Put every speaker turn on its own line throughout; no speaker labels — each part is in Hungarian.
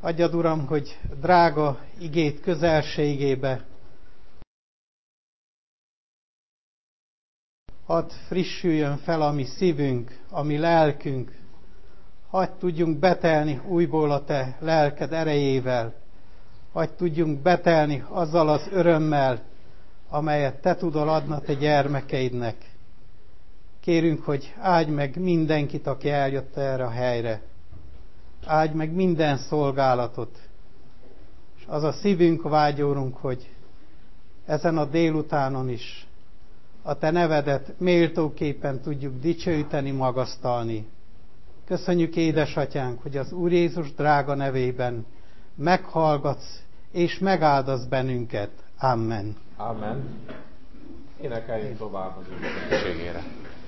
Adjad, Uram, hogy drága igét közelségébe hadd frissüljön fel a mi szívünk, a mi lelkünk, hadd tudjunk betelni újból a Te lelked erejével, hadd tudjunk betelni azzal az örömmel, amelyet Te tudod adni a Te gyermekeidnek. Kérünk, hogy áldj meg mindenkit, aki eljött erre a helyre. Áldj meg minden szolgálatot. És az a szívünk vágy, Úrunk, hogy ezen a délutánon is a Te nevedet méltóképpen tudjuk dicsőíteni, magasztalni. Köszönjük, édesatyánk, hogy az Úr Jézus drága nevében meghallgatsz és megáldasz bennünket. Amen.
Amen. Énekeljünk tovább az Úr dicsőségére.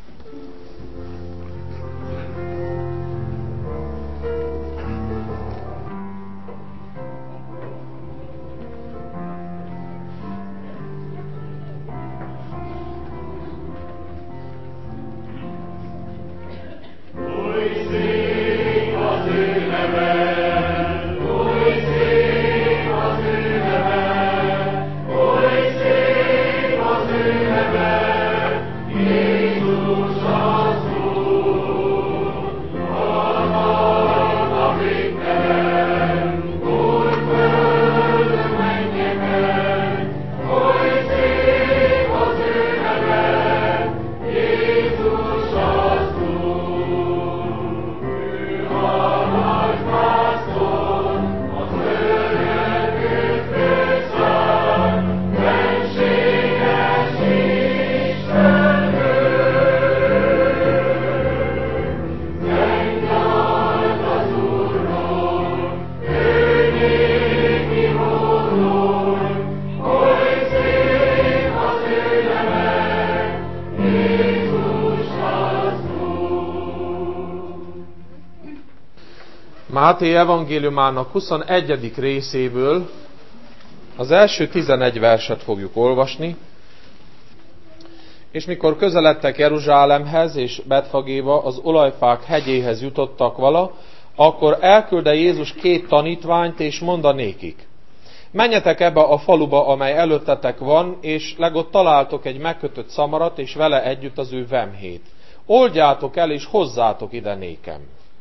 Máté evangéliumának 21. részéből az első 11 verset fogjuk olvasni. És mikor közeledtek Jeruzsálemhez és Betfagéba, az olajfák hegyéhez jutottak vala, akkor elkülde Jézus 2 tanítványt, és mondta nékik: menjetek ebbe a faluba, amely előttetek van, és legott találtok egy megkötött szamarat, és vele együtt az ő vemhét. Oldjátok el, és hozzátok ide nékem.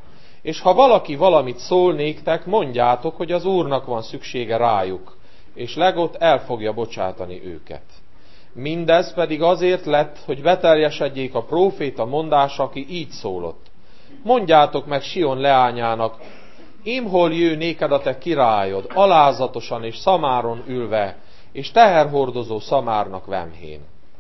És ha valaki valamit szól néktek, mondjátok, hogy az Úrnak van szüksége rájuk, és legott el fogja bocsátani őket. Mindez pedig azért lett, hogy beteljesedjék a próféta mondása, aki így szólott: mondjátok meg Sion leányának, imhol jő néked a te királyod, alázatosan és szamáron ülve, és teherhordozó szamárnak vemhén.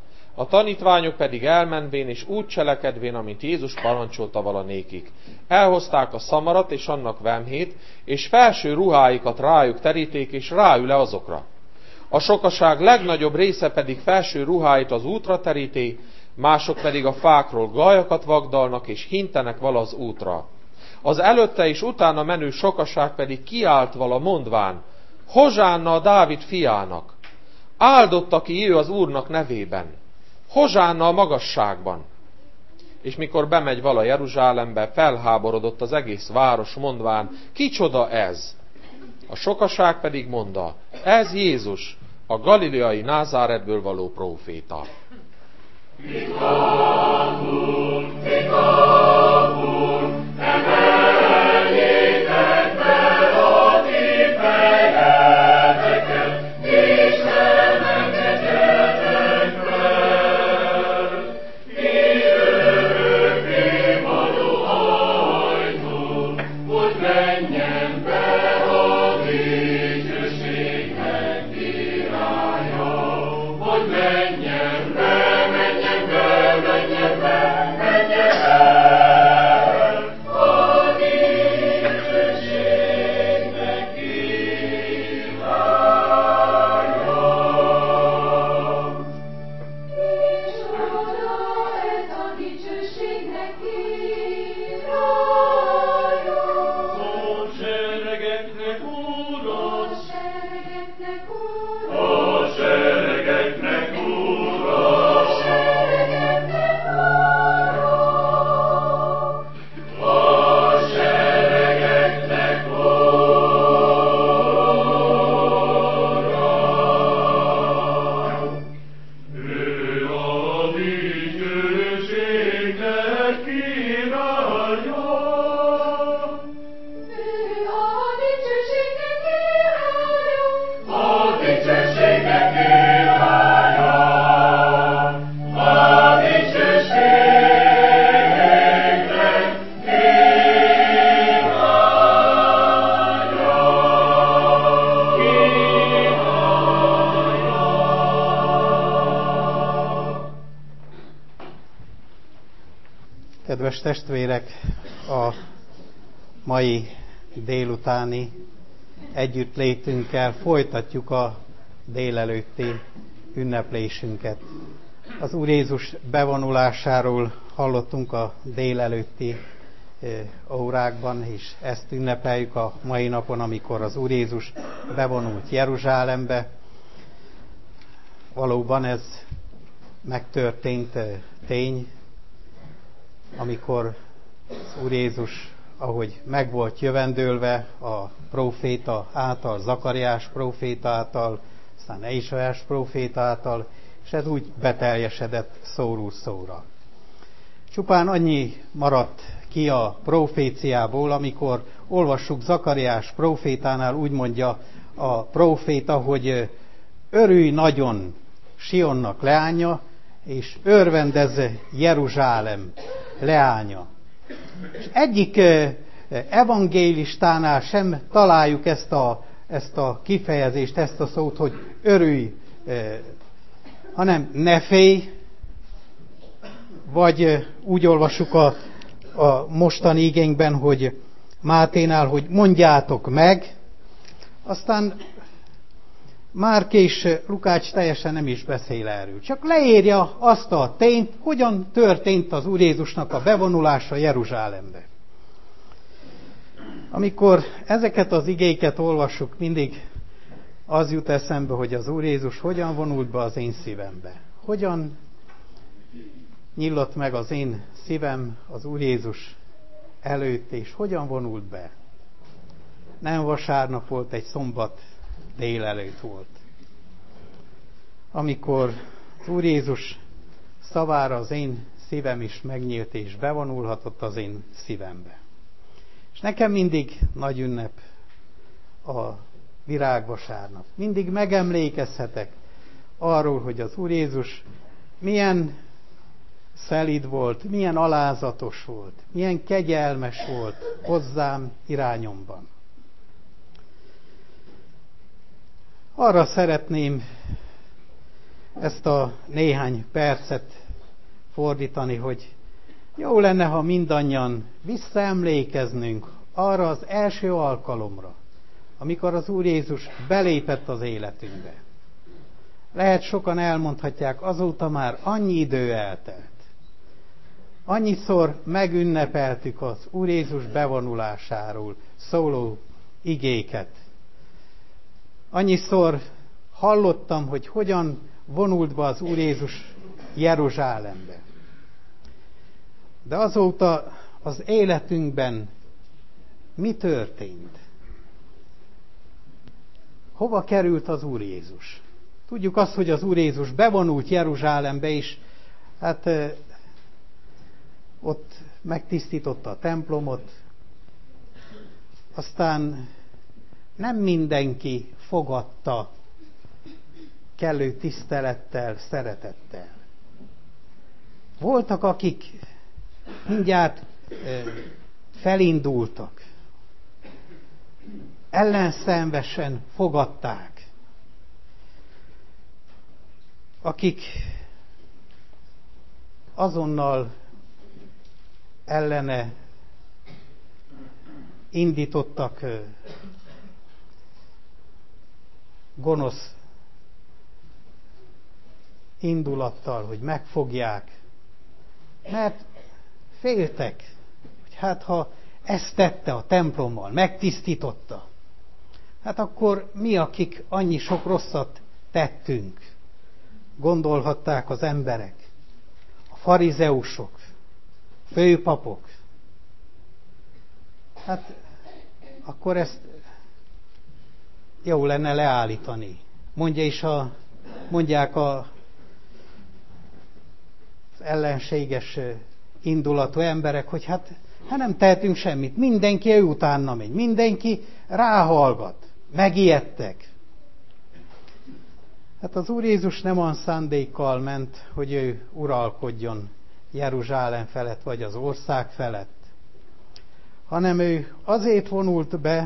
A tanítványok pedig elmenvén és úgy cselekedvén, amint Jézus parancsolta vala nékik, elhozták a szamarat és annak vemhét, és felső ruháikat rájuk teríték, és ráül-e azokra. A sokaság legnagyobb része pedig felső ruháit az útra teríté, mások pedig a fákról gajakat vagdalnak, és hintenek vala az útra. Az előtte és utána menő sokaság pedig kiált vala mondván: hozsánna a Dávid fiának! Áldott, aki jöjj az Úrnak nevében! Hozsánna a magasságban! És mikor bemegy vala Jeruzsálembe, felháborodott az egész város, mondván: kicsoda ez? A sokaság pedig mondta: ez Jézus, a galileai Názáretből való próféta.
Menjen be,
Kedves testvérek, a mai délutáni együttlétünkkel folytatjuk a délelőtti ünneplésünket. Az Úr Jézus bevonulásáról hallottunk a délelőtti órákban, és ezt ünnepeljük a mai napon, amikor az Úr Jézus bevonult Jeruzsálembe. Valóban ez megtörtént tény, amikor az Úr Jézus, ahogy meg volt jövendőlve a próféta által, Zakariás próféta által, aztán Ézsaiás próféta által, és ez úgy beteljesedett szóról szóra. Csupán annyi maradt ki a proféciából, amikor olvassuk Zakariás prófétánál, úgy mondja a próféta, hogy örülj nagyon Sionnak leánya, és örvendezz Jeruzsálem leánya. És egyik evangélistánál sem találjuk ezt a kifejezést, ezt a szót, hogy örülj, hanem ne félj, vagy úgy olvassuk a mostani igénkben, hogy Máténál, hogy mondjátok meg, aztán Márk és Lukács teljesen nem is beszél erről. Csak leírja azt a tényt, hogyan történt az Úr Jézusnak a bevonulása Jeruzsálembe. Amikor ezeket az igéket olvassuk, mindig az jut eszembe, hogy az Úr Jézus hogyan vonult be az én szívembe. Hogyan nyílott meg az én szívem az Úr Jézus előtt, és hogyan vonult be. Nem vasárnap volt, egy szombat délelőtt volt. Amikor az Úr Jézus szavára az én szívem is megnyílt, és bevonulhatott az én szívembe. És nekem mindig nagy ünnep a virágvasárnap. Mindig megemlékezhetek arról, hogy az Úr Jézus milyen szelíd volt, milyen alázatos volt, milyen kegyelmes volt hozzám irányomban. Arra szeretném ezt a néhány percet fordítani, hogy jó lenne, ha mindannyian visszaemlékeznünk arra az első alkalomra, amikor az Úr Jézus belépett az életünkbe. Lehet sokan elmondhatják, azóta már annyi idő eltelt. Annyiszor megünnepeltük az Úr Jézus bevonulásáról szóló igéket. Annyiszor hallottam, hogy hogyan vonult be az Úr Jézus Jeruzsálembe. De azóta az életünkben mi történt? Hova került az Úr Jézus? Tudjuk azt, hogy az Úr Jézus bevonult Jeruzsálembe is, hát ott megtisztította a templomot, aztán nem mindenki fogadta kellő tisztelettel, szeretettel. Voltak, akik mindjárt felindultak, ellenszenvesen fogadták, akik azonnal ellene indítottak gonosz indulattal, hogy megfogják, mert féltek, hogy hát ha ezt tette a templommal, megtisztította, hát akkor mi, akik annyi sok rosszat tettünk, gondolhatták az emberek, a farizeusok, főpapok. Hát akkor ezt jó lenne leállítani. Mondják az ellenséges indulatú emberek, hogy hát nem tehetünk semmit. Mindenki ő utána megy. Mindenki ráhallgat. Megijedtek. Hát az Úr Jézus nem olyan szándékkal ment, hogy ő uralkodjon Jeruzsálem felett, vagy az ország felett, hanem ő azért vonult be,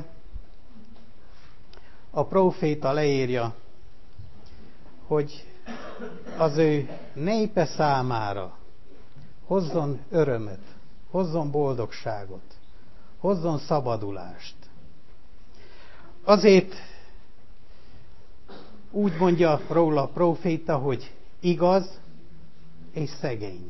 a próféta leírja, hogy az ő népe számára hozzon örömöt, hozzon boldogságot, hozzon szabadulást. Azért úgy mondja róla a próféta, hogy igaz és szegény.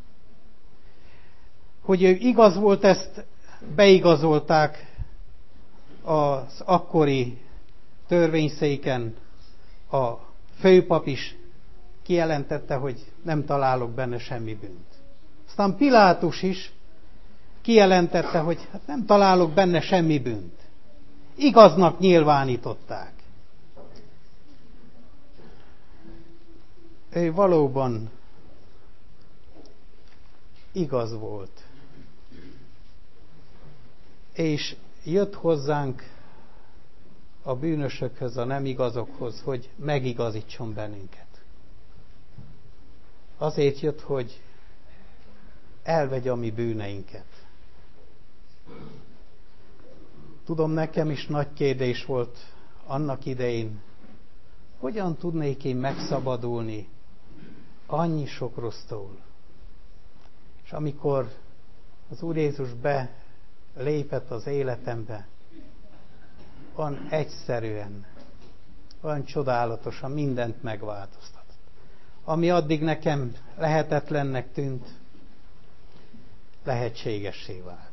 Hogy ő igaz volt, ezt beigazolták az akkori törvényszéken. A főpap is kijelentette, hogy nem találok benne semmi bűnt. Aztán Pilátus is kijelentette, hogy hát nem találok benne semmi bűnt. Igaznak nyilvánították. Ő valóban igaz volt. És jött hozzánk a bűnösökhöz, a nem igazokhoz, hogy megigazítson bennünket. Azért jött, hogy elvegye a mi bűneinket. Tudom, nekem is nagy kérdés volt annak idején, hogyan tudnék én megszabadulni annyi sok rossztól. És amikor az Úr Jézus belépett az életembe, olyan egyszerűen, olyan csodálatosan mindent megváltoztatott. Ami addig nekem lehetetlennek tűnt, lehetségessé vált.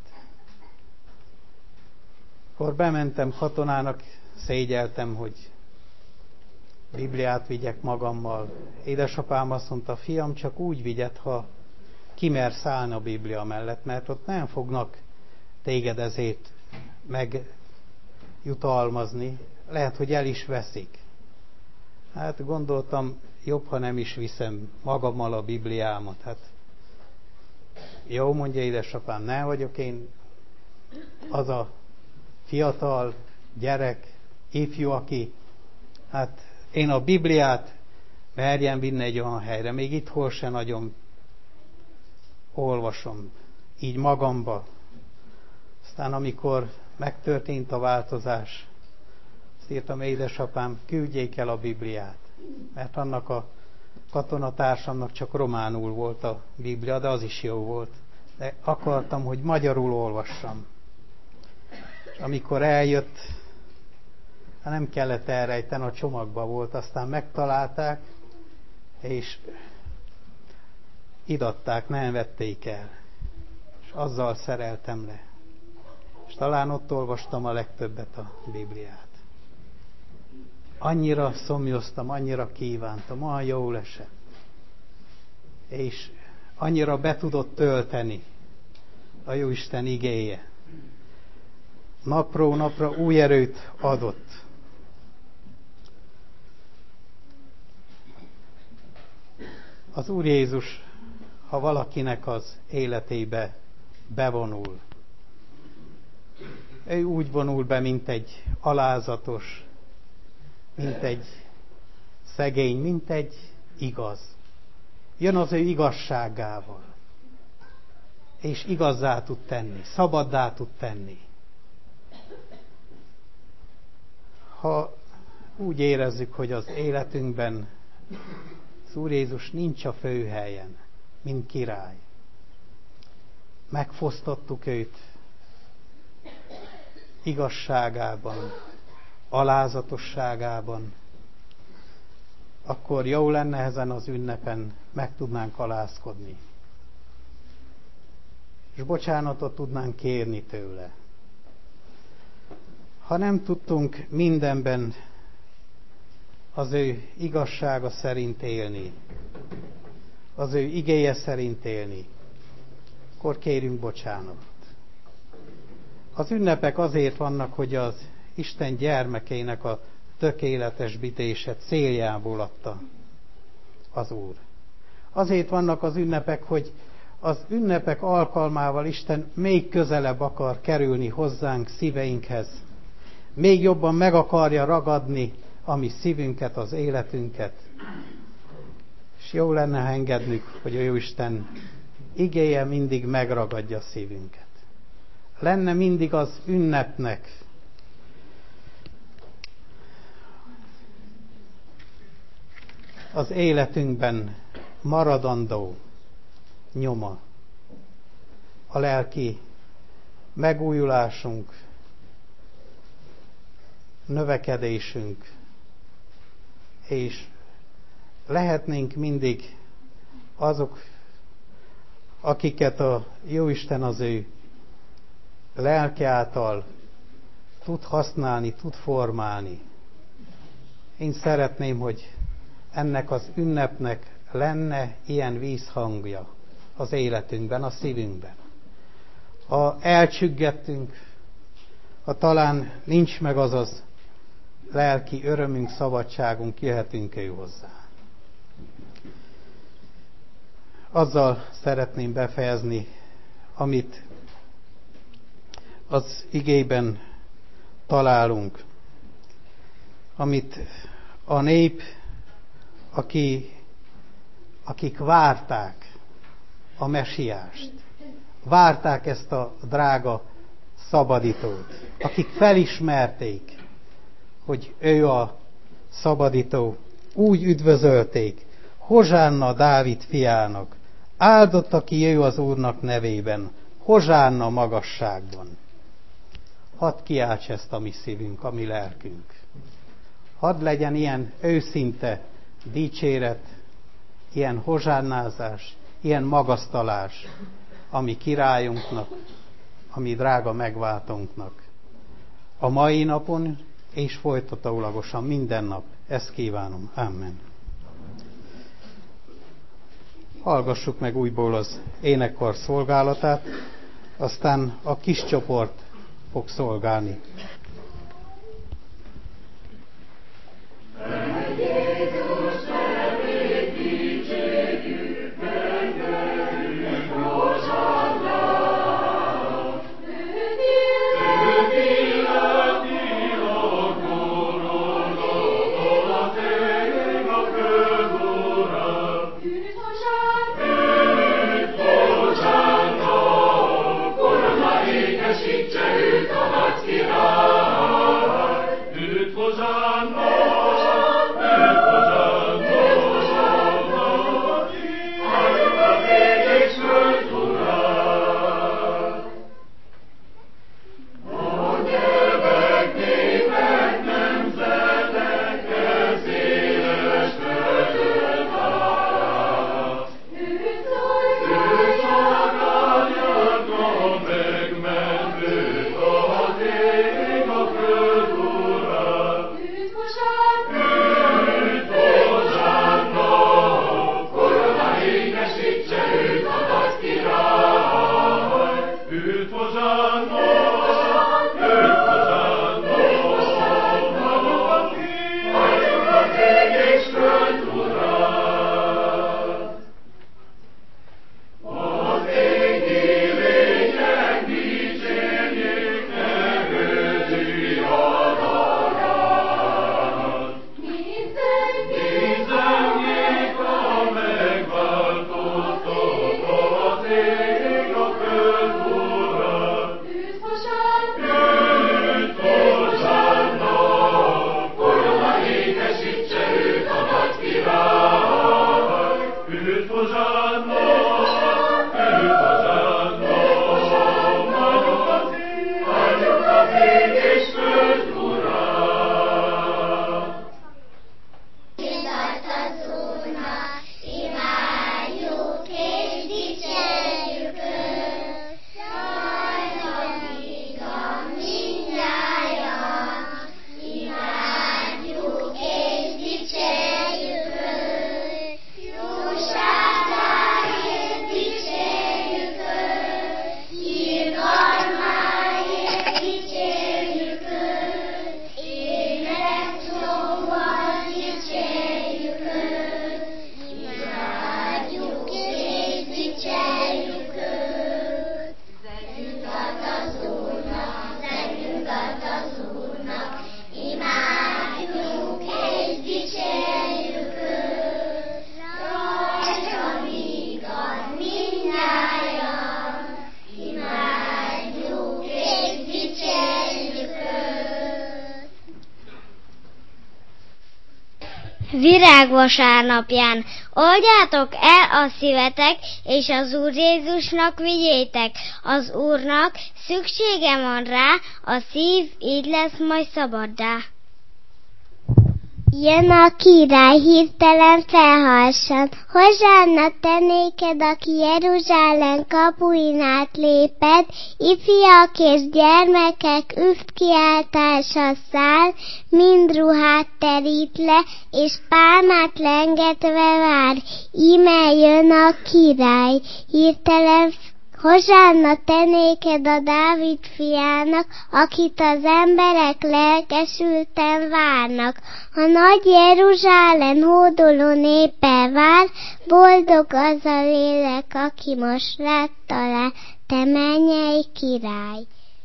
Akkor bementem katonának, szégyeltem, hogy Bibliát vigyek magammal. Édesapám azt mondta, fiam, csak úgy vigyed, ha kimersz állni a Biblia mellett, mert ott nem fognak téged ezért megjutalmazni. Lehet, hogy el is veszik. Hát gondoltam, jobb, ha nem is viszem magammal a Bibliámat. Hát jó, mondja édesapám, nem vagyok én az a fiatal gyerek, ifjú, aki hát én a Bibliát merjem vinni egy olyan helyre, még itthon se nagyon olvasom, így magamba. Aztán amikor megtörtént a változás, azt írtam, édesapám, küldjék el a Bibliát, mert annak a katonatársamnak csak románul volt a Biblia, de az is jó volt. De akartam, hogy magyarul olvassam. És amikor eljött, nem kellett elrejteni, a csomagban volt, aztán megtalálták, és idatták, nem vették el. És azzal szereltem le. És talán ott olvastam a legtöbbet a Bibliát. Annyira szomjaztam, annyira kívántam, olyan jól esett. És annyira be tudott tölteni a Jóisten igéje. Napról napra új erőt adott. Az Úr Jézus, ha valakinek az életébe bevonul, ő úgy vonul be, mint egy alázatos, mint egy szegény, mint egy igaz. Jön az ő igazságával, és igazzá tud tenni, szabaddá tud tenni. Ha úgy érezzük, hogy az életünkben az Úr Jézus nincs a főhelyen, mint király, megfosztottuk őt igazságában, alázatosságában, akkor jó lenne ezen az ünnepen meg tudnánk alázkodni. És bocsánatot tudnánk kérni tőle. Ha nem tudtunk mindenben az ő igazsága szerint élni, az ő igéje szerint élni, akkor kérjünk bocsánatot. Az ünnepek azért vannak, hogy az Isten gyermekeinek a tökéletesítése céljából adta az Úr. Azért vannak az ünnepek, hogy az ünnepek alkalmával Isten még közelebb akar kerülni hozzánk, szíveinkhez. Még jobban meg akarja ragadni a mi szívünket, az életünket. És jó lenne, ha engednünk, hogy a Jóisten igéje mindig megragadja a szívünket. Lenne mindig az ünnepnek az életünkben maradandó nyoma. a lelki megújulásunk, növekedésünk, és lehetnénk mindig azok, akiket a Jóisten az ő lelke által tud használni, tud formálni. Én szeretném, hogy ennek az ünnepnek lenne ilyen vízhangja az életünkben, a szívünkben. Ha elcsüggettünk, ha talán nincs meg az lelki örömünk, szabadságunk, jöhetünk ő hozzá. Azzal szeretném befejezni, amit az igében találunk, amit a nép, akik várták a mesiást, várták ezt a drága szabadítót, akik felismerték, hogy ő a szabadító, úgy üdvözölték, Hozsánna Dávid fiának, áldott, aki jöjj az Úrnak nevében, Hozsánna magasságban. Hadd kiálts ezt a mi szívünk, a mi lelkünk. Hadd legyen ilyen őszinte dicséret, ilyen hozsánnázás, ilyen magasztalás a mi királyunknak, a mi drága megváltónknak. A mai napon és folytatólagosan minden nap. Ezt kívánom. Amen. Hallgassuk meg újból az énekkar szolgálatát, aztán a kis csoport fog szolgálni.
Ékesítse őt a nagy király! Virágvasárnapján oldjátok el a szívetek, és az Úr Jézusnak vigyétek. Az Úrnak szüksége van rá, a szív így lesz majd szabaddá.
Jön a király, hirtelen felharsan. Hozsánna te néked, aki Jeruzsálem kapuin átléped, ifjak és gyermekek üvkiáltása száll, mind ruhát terít le, és pálmát lengetve vár. Íme jön a király, hirtelen Hozsánna te néked a Dávid fiának, akit az emberek lelkesülten várnak. A nagy Jeruzsálem hódoló népe vár, boldog az a lélek, aki most rád talál, te mennyei király.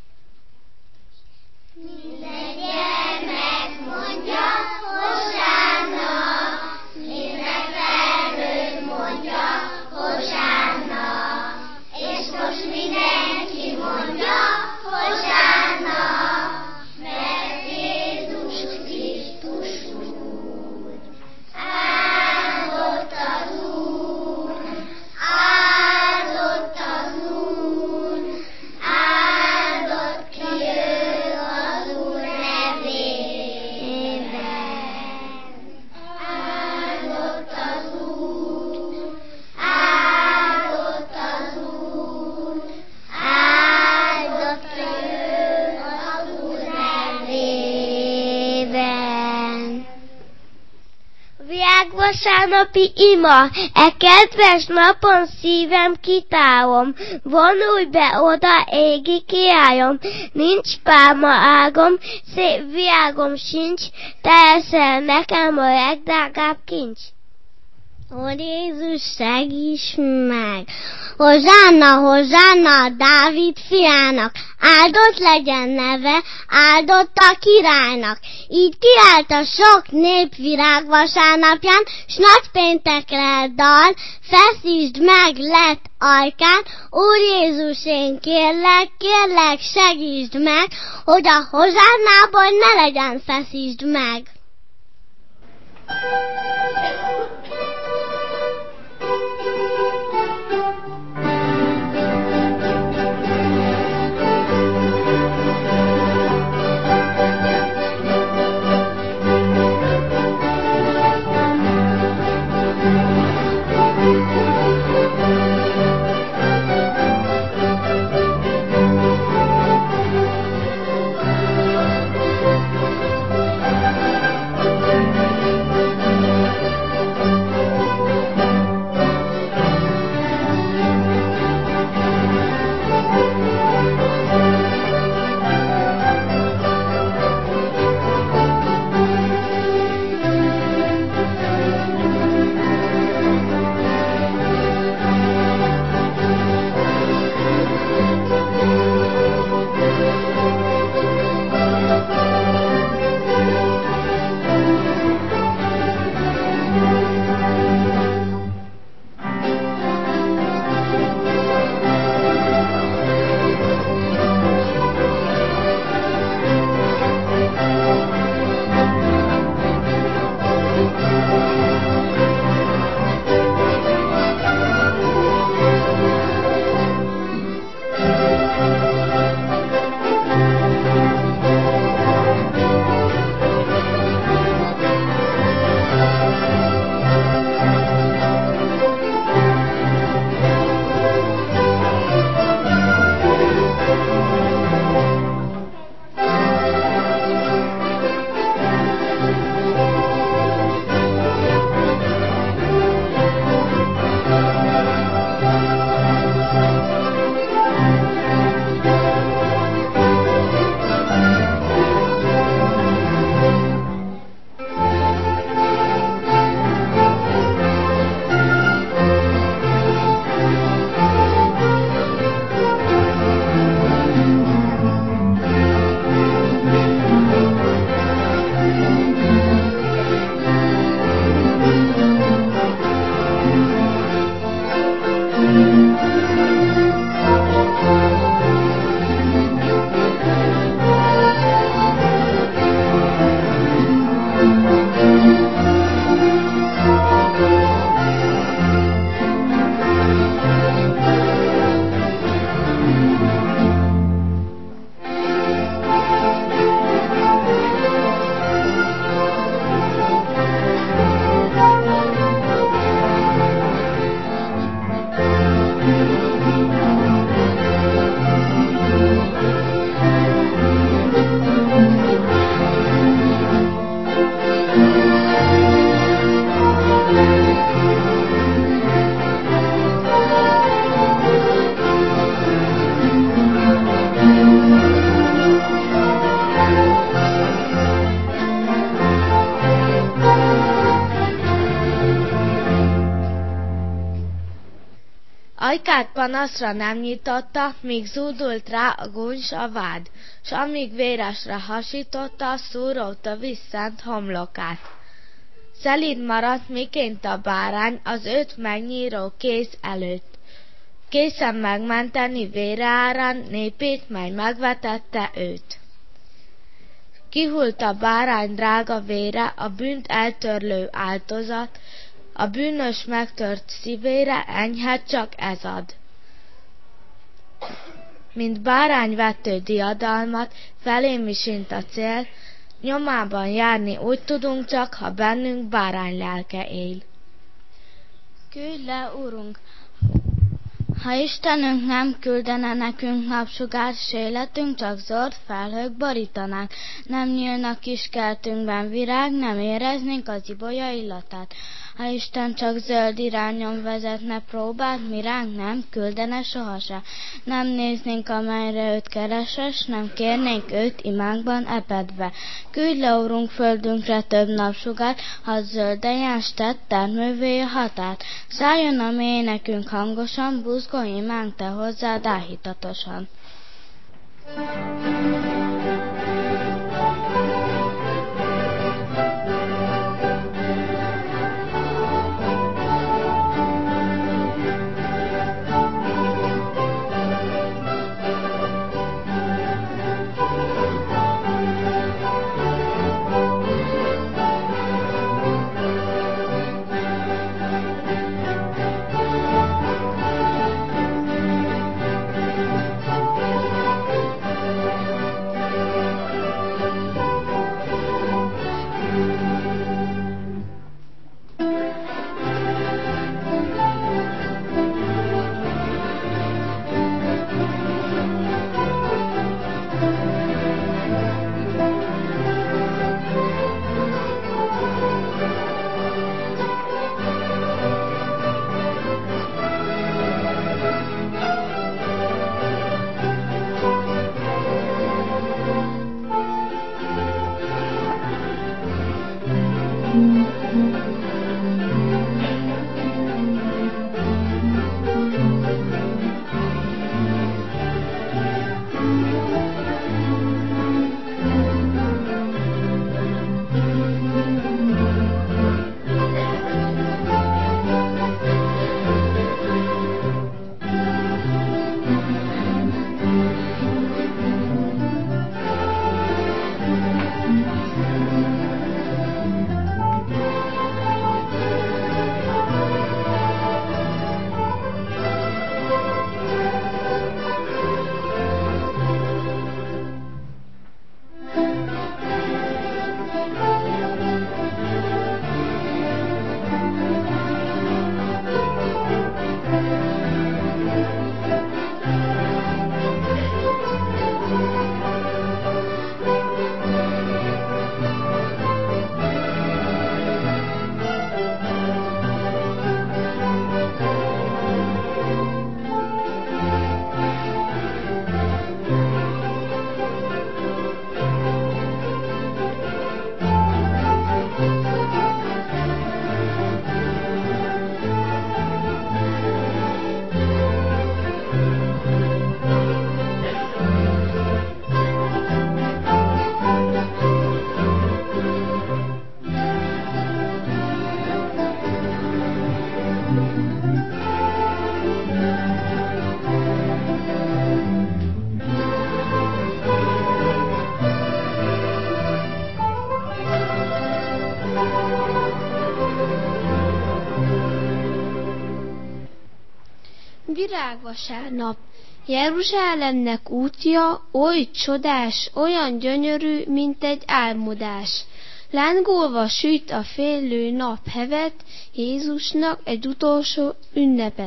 Minden gyermek mondja, Hozsánna, minden felnőtt mondja, Hozsánna. És most mindenki mondja, Hozsánna, mert Jézus Krisztus Úr. Áldott az Úr, áldott az Úr, áldott ki ő az Úr nevében. Áldott az Úr, áldott az Úr, áldott ki ő az Úr nevében.
Virágvasárnapi ima, kedves napon szívem kitálom, vonulj be oda égi királyom, nincs pálma ágom, szép virágom sincs, te eszel nekem a legdrágább kincs.
Ó Jézus, segíts meg! Hozsánna, Hozsánna a Dávid fiának, áldott legyen neve, áldott a királynak. Így kiállt a sok nép virágvasárnapján, s nagypéntekre dal, feszítsd meg lett ajkán. Úr Jézus, én kérlek, kérlek, segítsd meg, hogy a Hozsánnából ne legyen feszítsd meg.
Ajkát panaszra nem nyitotta, míg zúdult rá a gúny a vád, s amíg véresre hasította, szúróta visszent homlokát. Szelíd maradt, miként a bárány az őt megnyíró kéz előtt. Készen megmenteni vére árán népét, mely megvetette őt. Kihult a bárány drága vére, a bűnt eltörlő áldozat, a bűnös megtört szívére enyhe csak ez ad. Mint bárány vettő diadalmat, felém isint a cél, nyomában járni úgy tudunk csak, ha bennünk bárány lelke él.
Küldj le, Urunk! Ha Istenünk nem küldene nekünk napsugárt, s életünk csak zord felhők borítanák, nem nyílna kis kertünkben virág, nem éreznénk az ibolya illatát. Ha Isten csak zöld irányon vezetne próbát, mi ránk nem küldene sohasem. Nem néznénk, amelyre őt kereses, nem kérnénk őt imánkban epedve. Küldj le, Urunk, földünkre több napsugárt, ha zölden s tett termővé a hatát. Szálljon a mi énekünk hangosan, buzgolj imánk te hozzád áhítatosan.
Virágvasárnap. Jeruzsálemnek útja oly csodás, olyan gyönyörű, mint egy álmodás. Lángolva süt a fénylő nap hevet, Jézusnak egy utolsó ünnepet.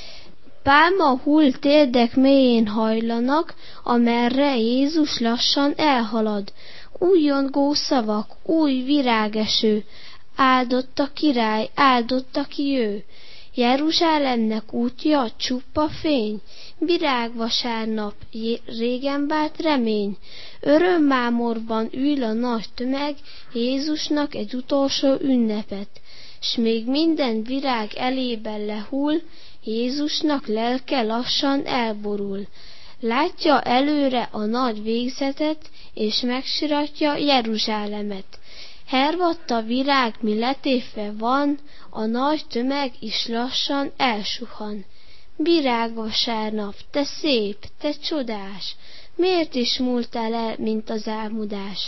Pálma hull térdek mélyén hajlanak, amerre Jézus lassan elhalad. Újjongó szavak, új virágeső, áldott a király, áldott aki ő. Jeruzsálemnek útja csupa fény, virágvasárnap, régen vált remény. Örömmámorban ül a nagy tömeg, Jézusnak egy utolsó ünnepet. S még minden virág elében lehull,
Jézusnak lelke lassan elborul. Látja előre a nagy végzetet, és megsiratja Jeruzsálemet. Hervadt a virág, mi letépve van, a nagy tömeg is lassan elsuhan. Virágvasárnap, te szép, te csodás, miért is múltál el, mint az álmodás?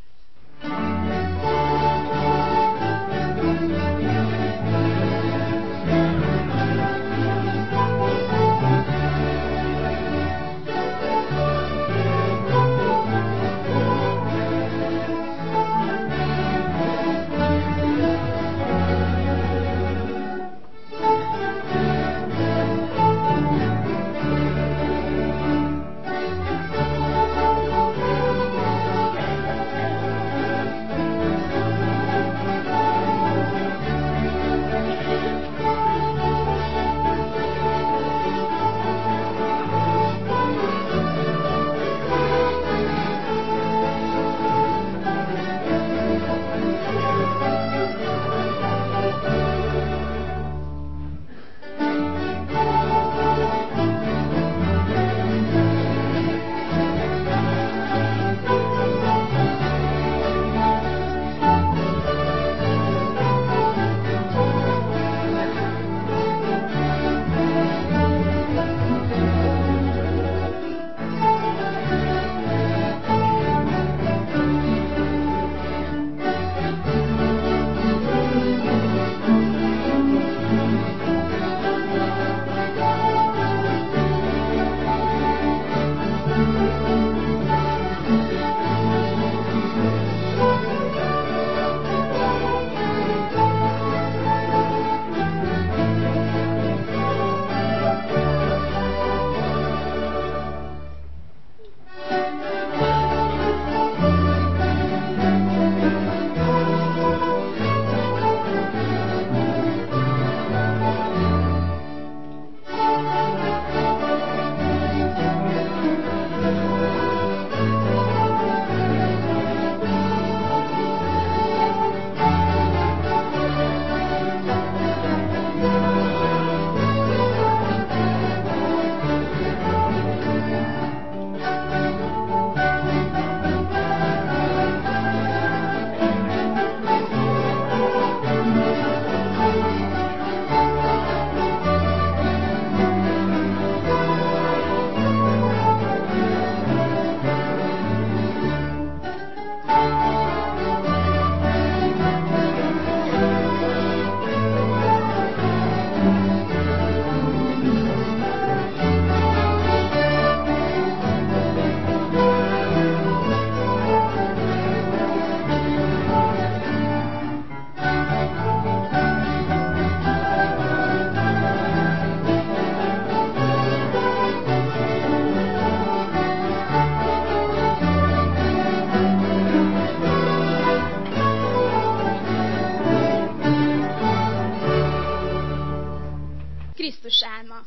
Krisztus álma.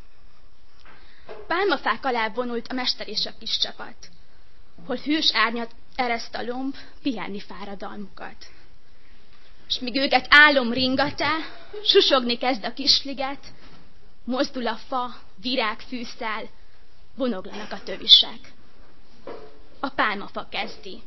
Pálmafák alá vonult a mester és a kis csapat, hol hűs árnyat ereszt a lomb, pihenni fáradalmukat. S míg őket álom ringatá, susogni kezd a kisliget, mozdul a fa, virág fűszál, vonoglanak a tövisek. A pálmafa kezdi.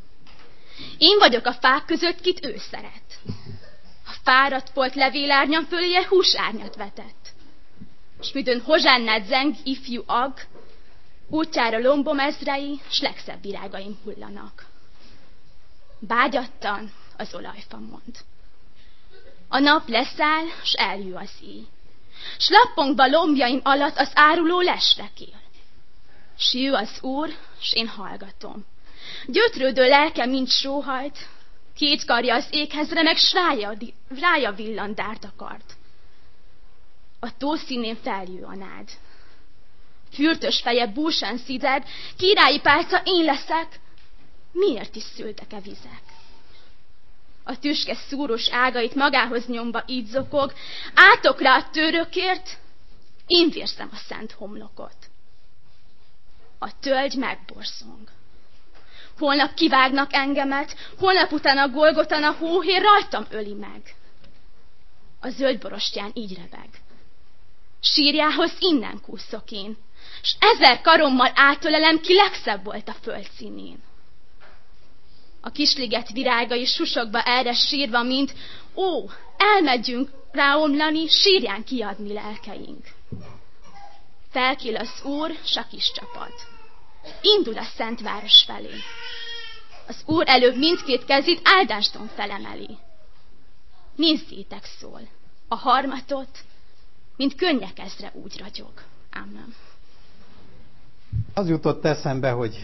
Én vagyok a fák között, kit ő szeret. A fáradt folt levélárnyam föléje húsárnyat vetett. S midőn hozsánnát zeng ifjú ag, útjára lombom ezrei, s legszebb virágaim hullanak. Bágyattan az olajfa mond. A nap leszáll, s eljő az éj. S lappongva lombjaim alatt az áruló lesrekél. S jő az Úr, s én hallgatom. Gyötrődő lelkem mint sóhajt, két karja az éghez remeg, s rája villandárt a kard. A tó színén feljő a nád. Fürtös feje búsan szideg, királyi pálca én leszek, miért is szültek-e vizek? A tüske szúrós ágait magához nyomva így zokog, átok rá a tőrökért, én vérzem a szent homlokot. A tölgy megborzong. Holnap kivágnak engemet, holnap után a Golgotán a hóhér rajtam öli meg. A zöld borostyán így rebeg. Sírjához innen kúszok én, s 1000 karommal átölelem, ki legszebb volt a föld színén. A kisliget virágai susogva erre sírva, mint ó, elmegyünk ráomlani, sírján kiadni lelkeink. Felkil az Úr, s a kis csapat. Indul a szent város felé. Az Úr előbb mindkét kezét áldásdon felemeli. Nézzétek, szól, a harmatot, mint könnyek ezre úgy ragyog. Amen.
Az jutott eszembe, hogy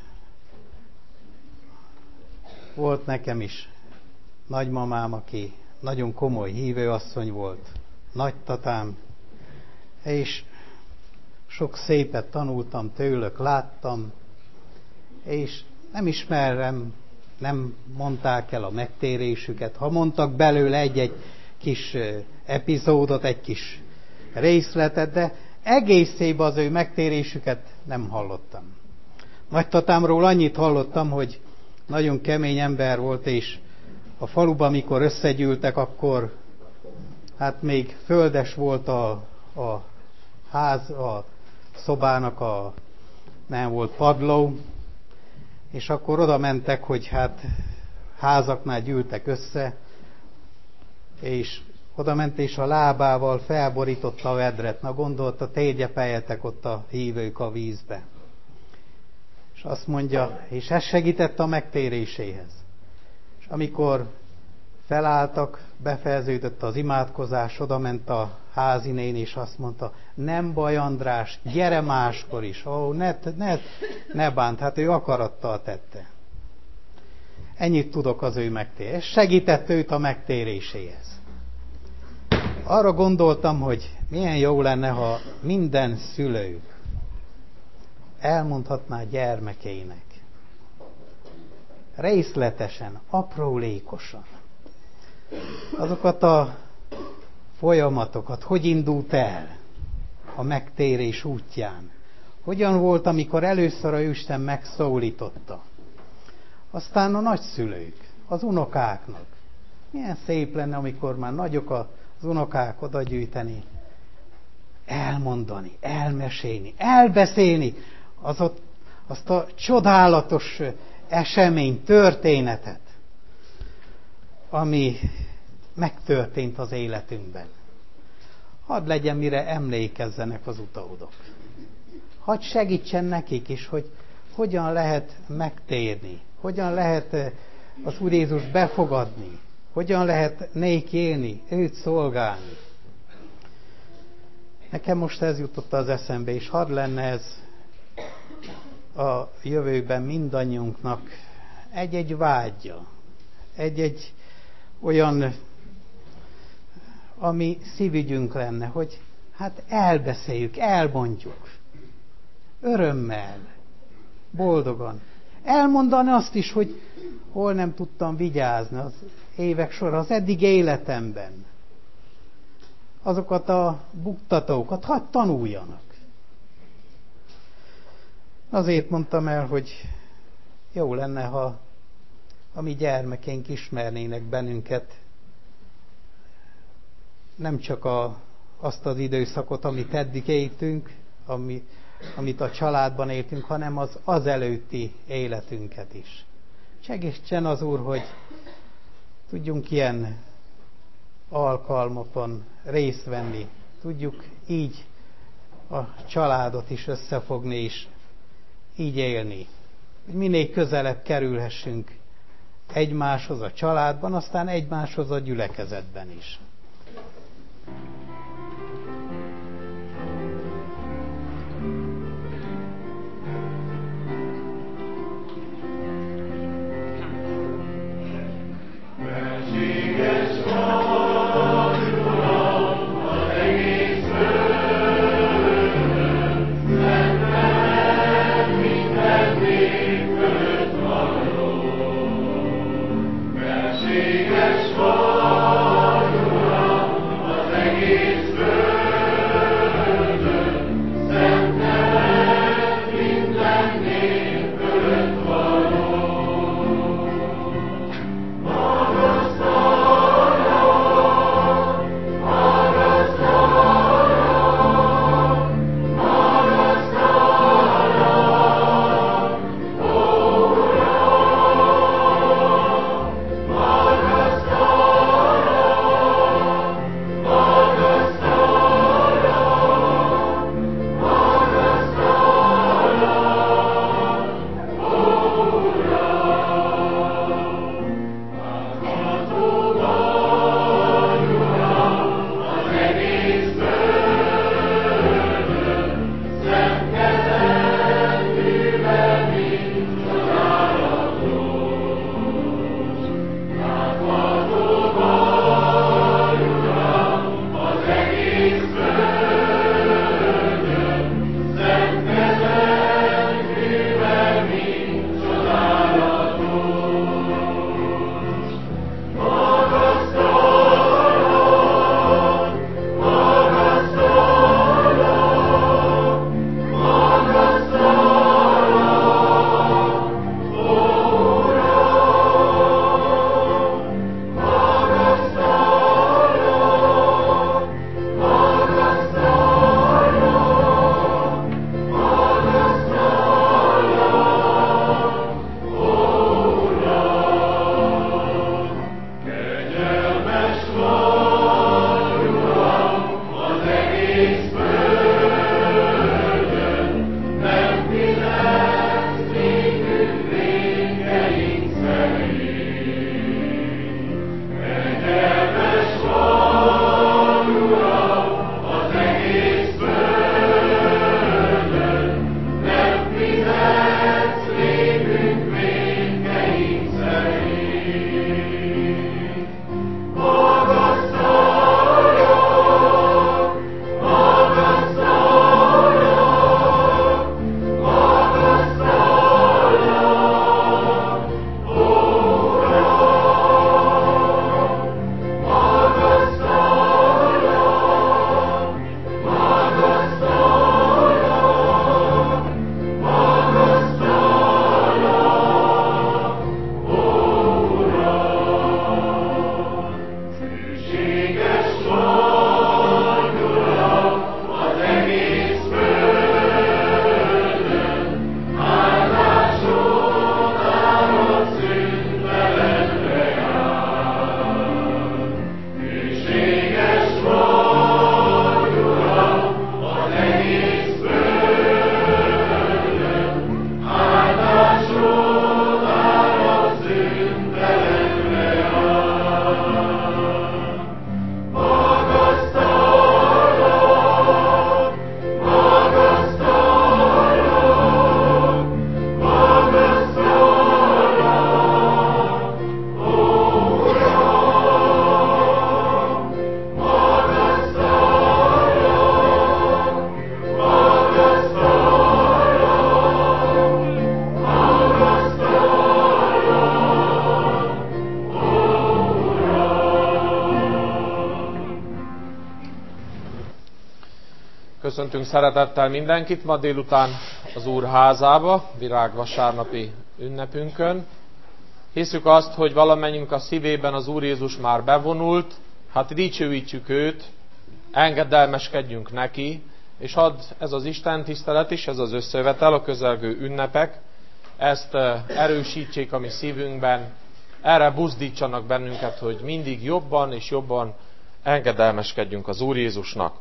volt nekem is nagymamám, aki nagyon komoly hívőasszony volt, nagytatám, és sok szépet tanultam tőlük, láttam, és nem ismerem, nem mondták el a megtérésüket. Ha mondtak belőle egy-egy kis epizódot, egy kis részletet, de egész szép az ő megtérésüket nem hallottam. Nagytatámról annyit hallottam, hogy nagyon kemény ember volt, és a faluban, amikor összegyűltek, akkor hát még földes volt a ház, a szobának nem volt padló, és akkor oda mentek, hogy hát házaknál gyűltek össze, és oda ment, és a lábával felborította a vedret. Na gondolta, térgyepeljetek ott a hívők a vízbe. És azt mondja, és ez segített a megtéréséhez. És amikor felálltak, befejeződött az imádkozás, oda ment a házinén, és azt mondta, nem baj, András, gyere máskor is. Ó, ne bánt, hát ő akarattal tette. Ennyit tudok az ő megtérésére. Segített őt a megtéréséhez. Arra gondoltam, hogy milyen jó lenne, ha minden szülő elmondhatná gyermekeinek részletesen, aprólékosan azokat a folyamatokat, hogy indult el a megtérés útján. Hogyan volt, amikor először a Isten megszólította. Aztán a nagyszülők, az unokáknak. Milyen szép lenne, amikor már nagyok az unokák oda gyűjteni, elmondani, elmesélni, elbeszélni azt a csodálatos esemény, történetet, ami megtörtént az életünkben. Hadd legyen, mire emlékezzenek az utódok. Hadd segítsen nekik is, hogy hogyan lehet megtérni, hogyan lehet az Úr Jézus befogadni, hogyan lehet néki élni, őt szolgálni. Nekem most ez jutott az eszembe, és hadd lenne ez a jövőben mindannyiunknak egy-egy vágya, egy-egy olyan, ami szívügyünk lenne, hogy hát elbeszéljük, elmondjuk. Örömmel, boldogan. Elmondani azt is, hogy hol nem tudtam vigyázni az évek során, az eddig életemben. Azokat a buktatókat, hadd tanuljanak. Azért mondtam el, hogy jó lenne, ha a mi gyermekeink ismernének bennünket, nem csak azt az időszakot, amit eddig éltünk, amit a családban éltünk, hanem az előtti életünket is. Segítsen az Úr, hogy tudjunk ilyen alkalmakon részt venni, tudjuk így a családot is összefogni, és így élni. Hogy minél közelebb kerülhessünk egymáshoz a családban, aztán egymáshoz a gyülekezetben is.
Köszöntünk szeretettel mindenkit ma délután az Úr házába, virágvasárnapi ünnepünkön. Hiszük azt, hogy valamennyünk a szívében az Úr Jézus már bevonult, hát dicsőítsük őt, engedelmeskedjünk neki, és hadd ez az Isten tisztelet is, ez az összejövetel, a közelgő ünnepek, ezt erősítsék a mi szívünkben, erre buzdítsanak bennünket, hogy mindig jobban és jobban engedelmeskedjünk az Úr Jézusnak.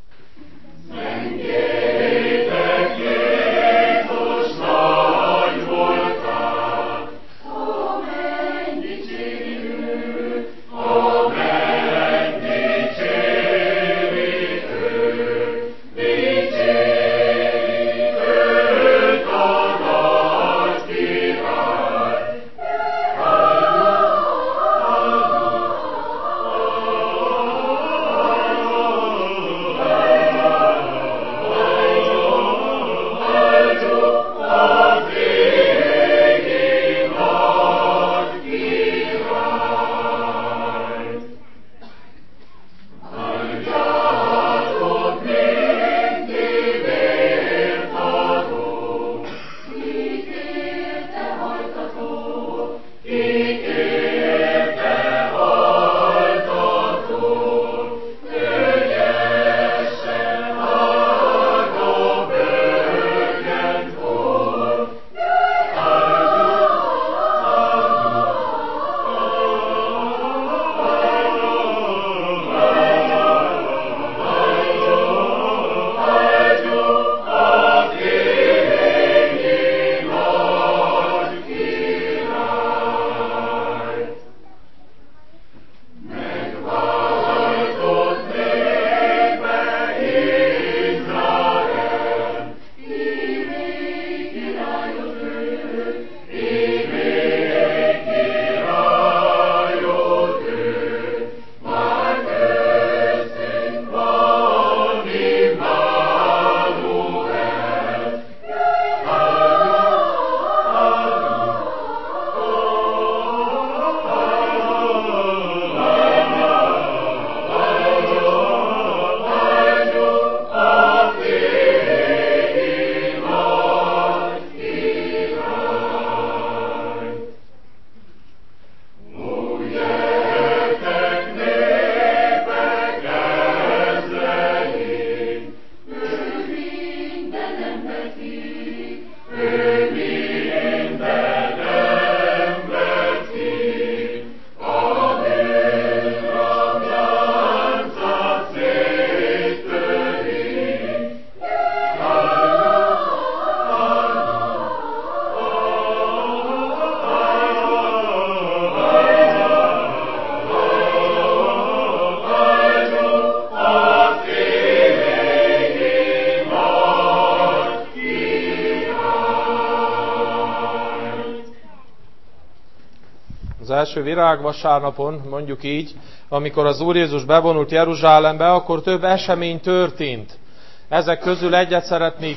Az első virágvasárnapon, mondjuk így, amikor az Úr Jézus bevonult Jeruzsálembe, akkor több esemény történt. Ezek közül egyet szeretnék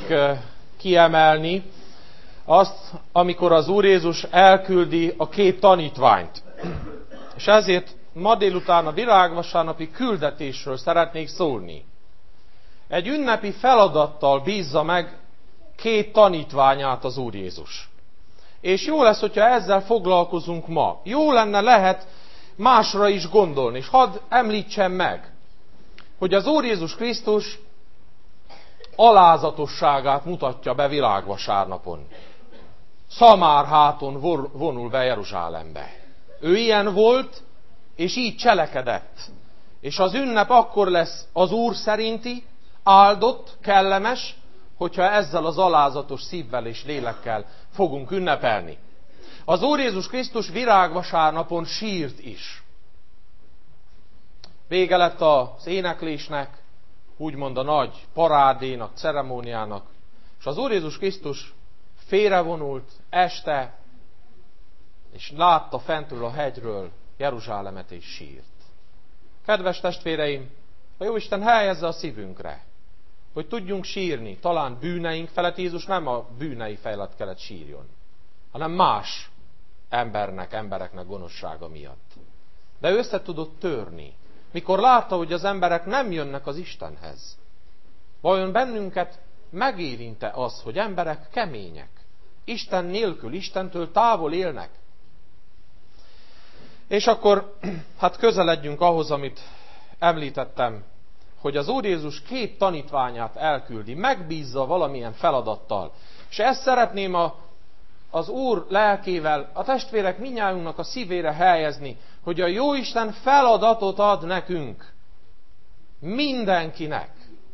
kiemelni, azt, amikor az Úr Jézus elküldi a 2 tanítványt. És ezért ma délután a virágvasárnapi küldetésről szeretnék szólni. Egy ünnepi feladattal bízza meg 2 tanítványát az Úr Jézus. És jó lesz, hogyha ezzel foglalkozunk ma. Jó lenne, lehet másra is gondolni. És hadd említsem meg, hogy az Úr Jézus Krisztus alázatosságát mutatja be virágvasárnapon. Szamárháton vonul be Jeruzsálembe. Ő ilyen volt, és így cselekedett. És az ünnep akkor lesz az Úr szerinti, áldott, kellemes, hogyha ezzel az alázatos szívvel és lélekkel fogunk ünnepelni. Az Úr Jézus Krisztus virágvasárnapon sírt is. Vége lett az éneklésnek, úgymond a nagy parádénak, ceremóniának, és az Úr Jézus Krisztus félrevonult este, és látta fentről a hegyről Jeruzsálemet és sírt. Kedves testvéreim, a Jóisten helyezze a szívünkre, hogy tudjunk sírni, talán bűneink felett. Jézus nem a bűnei felett kellett sírjon, hanem más embereknek gonoszsága miatt. De ő össze tudott törni, mikor látta, hogy az emberek nem jönnek az Istenhez. Vajon bennünket megérinte az, hogy emberek kemények, Isten nélkül, Istentől távol élnek? És akkor hát közeledjünk ahhoz, amit említettem, hogy az Úr Jézus 2 tanítványát elküldi, megbízza valamilyen feladattal. És ezt szeretném az Úr lelkével, a testvérek mindnyájunknak a szívére helyezni, hogy a Jóisten feladatot ad nekünk. Mindenkinek.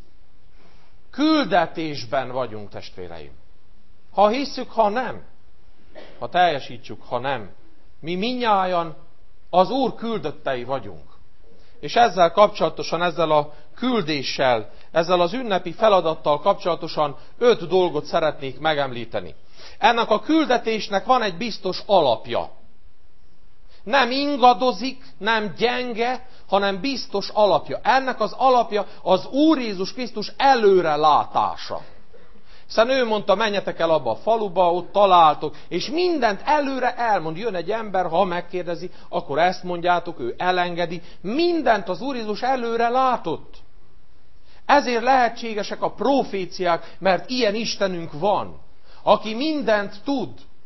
Küldetésben vagyunk, testvéreim. Ha hisszük, ha nem. Ha teljesítsük, ha nem. Mi mindnyájan az Úr küldöttei vagyunk. És ezzel kapcsolatosan, ezzel a küldéssel, ezzel az ünnepi feladattal kapcsolatosan 5 dolgot szeretnék megemlíteni. Ennek a küldetésnek van egy biztos alapja. Nem ingadozik, nem gyenge, hanem biztos alapja. Ennek az alapja az Úr Jézus Krisztus előrelátása. Hiszen ő mondta, menjetek el abba a faluba, ott találtok, és mindent előre elmond. Jön egy ember, ha megkérdezi, akkor ezt mondjátok, ő elengedi. Mindent az Úr Jézus előre látott. Ezért lehetségesek a proféciák, mert ilyen Istenünk van, aki mindent tud.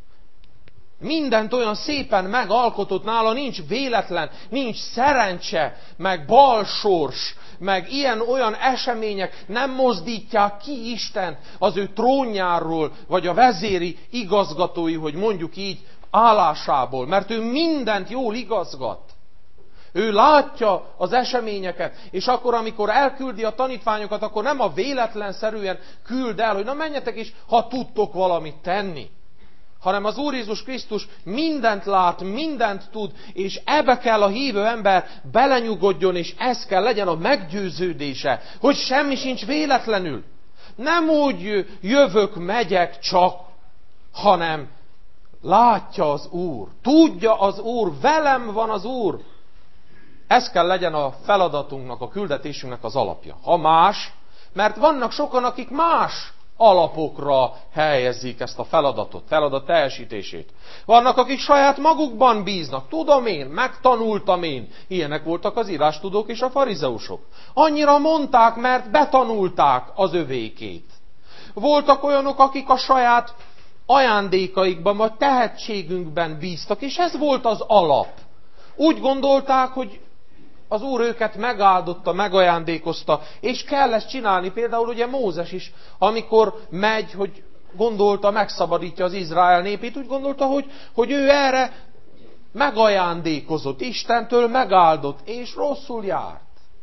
Mindent olyan szépen megalkotott, nála nincs véletlen, nincs szerencse, meg balsors, meg ilyen-olyan események nem mozdítják ki Isten az ő trónjáról, vagy a vezéri igazgatói, hogy mondjuk így, állásából, mert ő mindent jól igazgat. Ő látja az eseményeket, és akkor, amikor elküldi a tanítványokat, akkor nem a véletlenszerűen küld el, hogy na menjetek is, ha tudtok valamit tenni. Hanem az Úr Jézus Krisztus mindent lát, mindent tud, és ebbe kell a hívő ember belenyugodjon, és ez kell legyen a meggyőződése, hogy semmi sincs véletlenül. Nem úgy jövök, megyek csak, hanem látja az Úr, tudja az Úr, velem van az Úr. Ez kell legyen a feladatunknak, a küldetésünknek az alapja. Ha más, mert vannak sokan, akik más alapokra helyezik ezt a feladat teljesítését. Vannak, akik saját magukban bíznak. Tudom én, megtanultam én. Ilyenek voltak az írástudók és a farizeusok. Annyira mondták, mert betanulták az övékét. Voltak olyanok, akik a saját ajándékaikban vagy tehetségünkben bíztak, és ez volt az alap. Úgy gondolták, hogy az Úr őket megáldotta, megajándékozta, és kell ezt csinálni. Például ugye Mózes is, amikor megy, hogy gondolta, megszabadítja az Izrael népét, úgy gondolta, hogy ő erre megajándékozott, Istentől megáldott, és rosszul járt.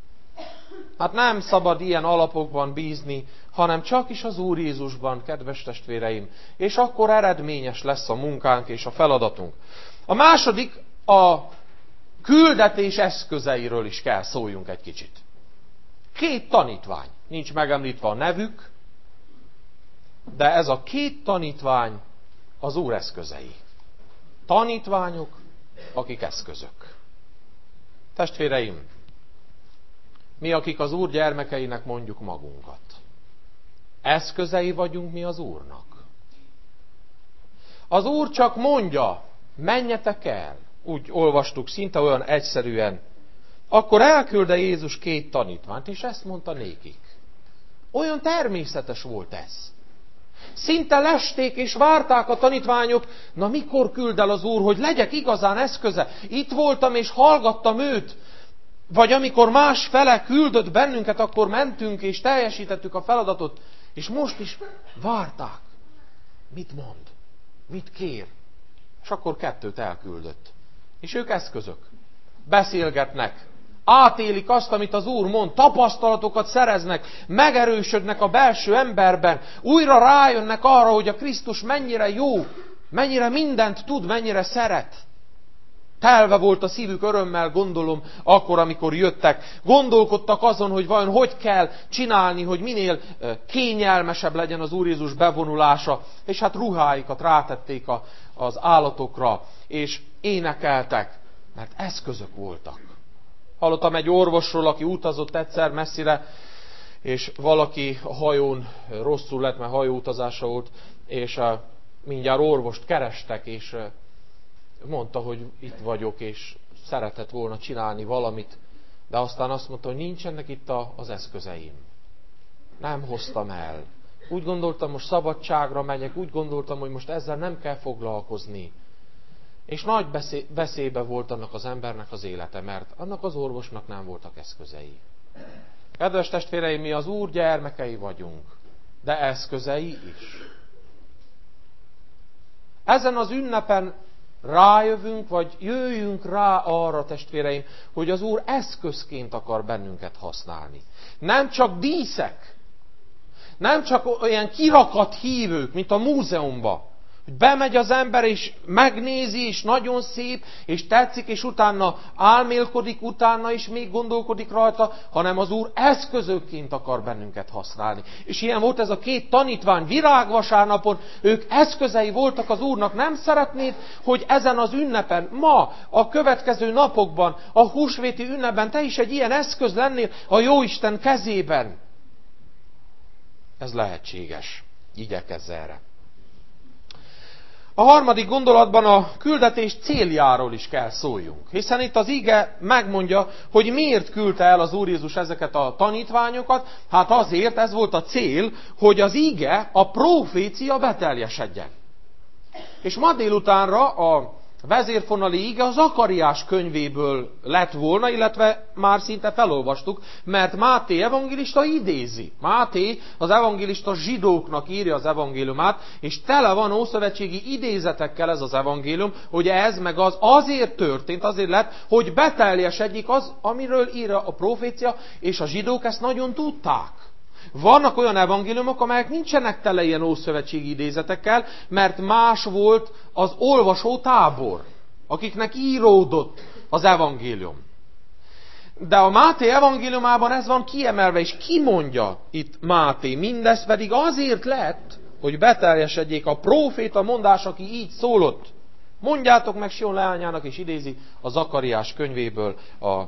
Hát nem szabad ilyen alapokban bízni, hanem csak is az Úr Jézusban, kedves testvéreim, és akkor eredményes lesz a munkánk és a feladatunk. A második, a küldetés eszközeiről is kell szóljunk egy kicsit. 2 tanítvány, nincs megemlítve a nevük, de ez a 2 tanítvány az Úr eszközei. Tanítványok, akik eszközök. Testvéreim, mi, akik az Úr gyermekeinek mondjuk magunkat, eszközei vagyunk mi az Úrnak. Az Úr csak mondja, menjetek el, úgy olvastuk szinte olyan egyszerűen, akkor elkülde Jézus 2 tanítványt, és ezt mondta nékik. Olyan természetes volt ez. Szinte lesték és várták a tanítványok, na mikor küld el az Úr, hogy legyek igazán eszköze. Itt voltam és hallgattam őt. Vagy amikor más fele küldött bennünket, akkor mentünk és teljesítettük a feladatot. És most is várták. Mit mond? Mit kér? És akkor 2 elküldött. És ők eszközök. Beszélgetnek. Átélik azt, amit az Úr mond. Tapasztalatokat szereznek. Megerősödnek a belső emberben. Újra rájönnek arra, hogy a Krisztus mennyire jó. Mennyire mindent tud, mennyire szeret. Telve volt a szívük örömmel, gondolom, akkor, amikor jöttek. Gondolkodtak azon, hogy vajon hogy kell csinálni, hogy minél kényelmesebb legyen az Úr Jézus bevonulása. És hát ruháikat rátették az állatokra, és énekeltek, mert eszközök voltak. Hallottam egy orvosról, aki utazott egyszer messzire, és valaki a hajón rosszul lett, mert hajóutazása volt, és mindjárt orvost kerestek, és mondta, hogy itt vagyok, és szeretett volna csinálni valamit, de aztán azt mondta, hogy nincsenek itt az eszközeim. Nem hoztam el. Úgy gondoltam, most szabadságra megyek, úgy gondoltam, hogy most ezzel nem kell foglalkozni. És nagy veszélybe volt annak az embernek az élete, mert annak az orvosnak nem voltak eszközei. Kedves testvéreim, mi az Úr gyermekei vagyunk, de eszközei is. Ezen az ünnepen rájövünk, vagy jöjjünk rá arra, testvéreim, hogy az Úr eszközként akar bennünket használni. Nem csak díszek, nem csak olyan kirakat hívők, mint a múzeumban, hogy bemegy az ember, és megnézi, és nagyon szép, és tetszik, és utána álmélkodik, utána is még gondolkodik rajta, hanem az Úr eszközökként akar bennünket használni. És ilyen volt ez a két tanítvány virágvasárnapon, ők eszközei voltak az Úrnak. Nem szeretnéd, hogy ezen az ünnepen, ma, a következő napokban, a húsvéti ünnepben te is egy ilyen eszköz lennél a Jóisten kezében? Ez lehetséges. Igyekezz erre. A harmadik gondolatban a küldetés céljáról is kell szóljunk. Hiszen itt az ige megmondja, hogy miért küldte el az Úr Jézus ezeket a tanítványokat. Hát azért, ez volt a cél, hogy az ige, a profécia beteljesedjen. És ma délutánra a vezérfonali ige a Zakariás könyvéből lett volna, illetve már szinte felolvastuk, mert Máté evangélista idézi. Máté az evangélista zsidóknak írja az evangéliumát, és tele van ószövetségi idézetekkel ez az evangélium, hogy ez meg az azért történt, azért lett, hogy beteljesedjék az, amiről ír a profécia, és a zsidók ezt nagyon tudták. Vannak olyan evangéliumok, amelyek nincsenek tele ilyen ószövetségi idézetekkel, mert más volt az olvasó tábor, akiknek íródott az evangélium. De a Máté evangéliumában ez van kiemelve, és kimondja itt Máté. Mindez pedig azért lett, hogy beteljesedjék a próféta mondás, aki így szólott. Mondjátok meg Sion leányának, és idézi a Zakariás könyvéből a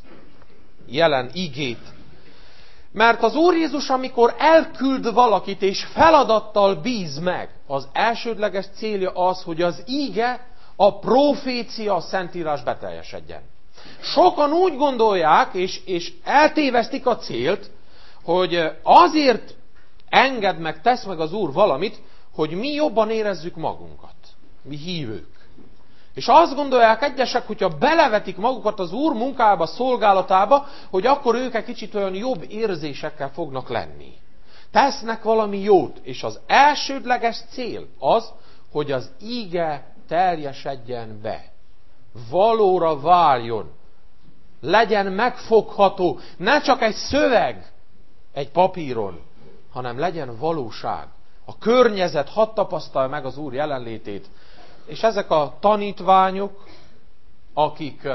jelen igét. Mert az Úr Jézus, amikor elküld valakit és feladattal bíz meg, az elsődleges célja az, hogy az íge, a profécia, a Szentírás beteljesedjen. Sokan úgy gondolják, és eltévesztik a célt, hogy azért enged meg, tesz meg az Úr valamit, hogy mi jobban érezzük magunkat. Mi hívők. És azt gondolják egyesek, hogyha belevetik magukat az Úr munkába, szolgálatába, hogy akkor ők egy kicsit olyan jobb érzésekkel fognak lenni. Tesznek valami jót, és az elsődleges cél az, hogy az íge teljesedjen be. Valóra váljon. Legyen megfogható. Ne csak egy szöveg egy papíron, hanem legyen valóság. A környezet hadd tapasztalja meg az Úr jelenlétét. És ezek a tanítványok, akik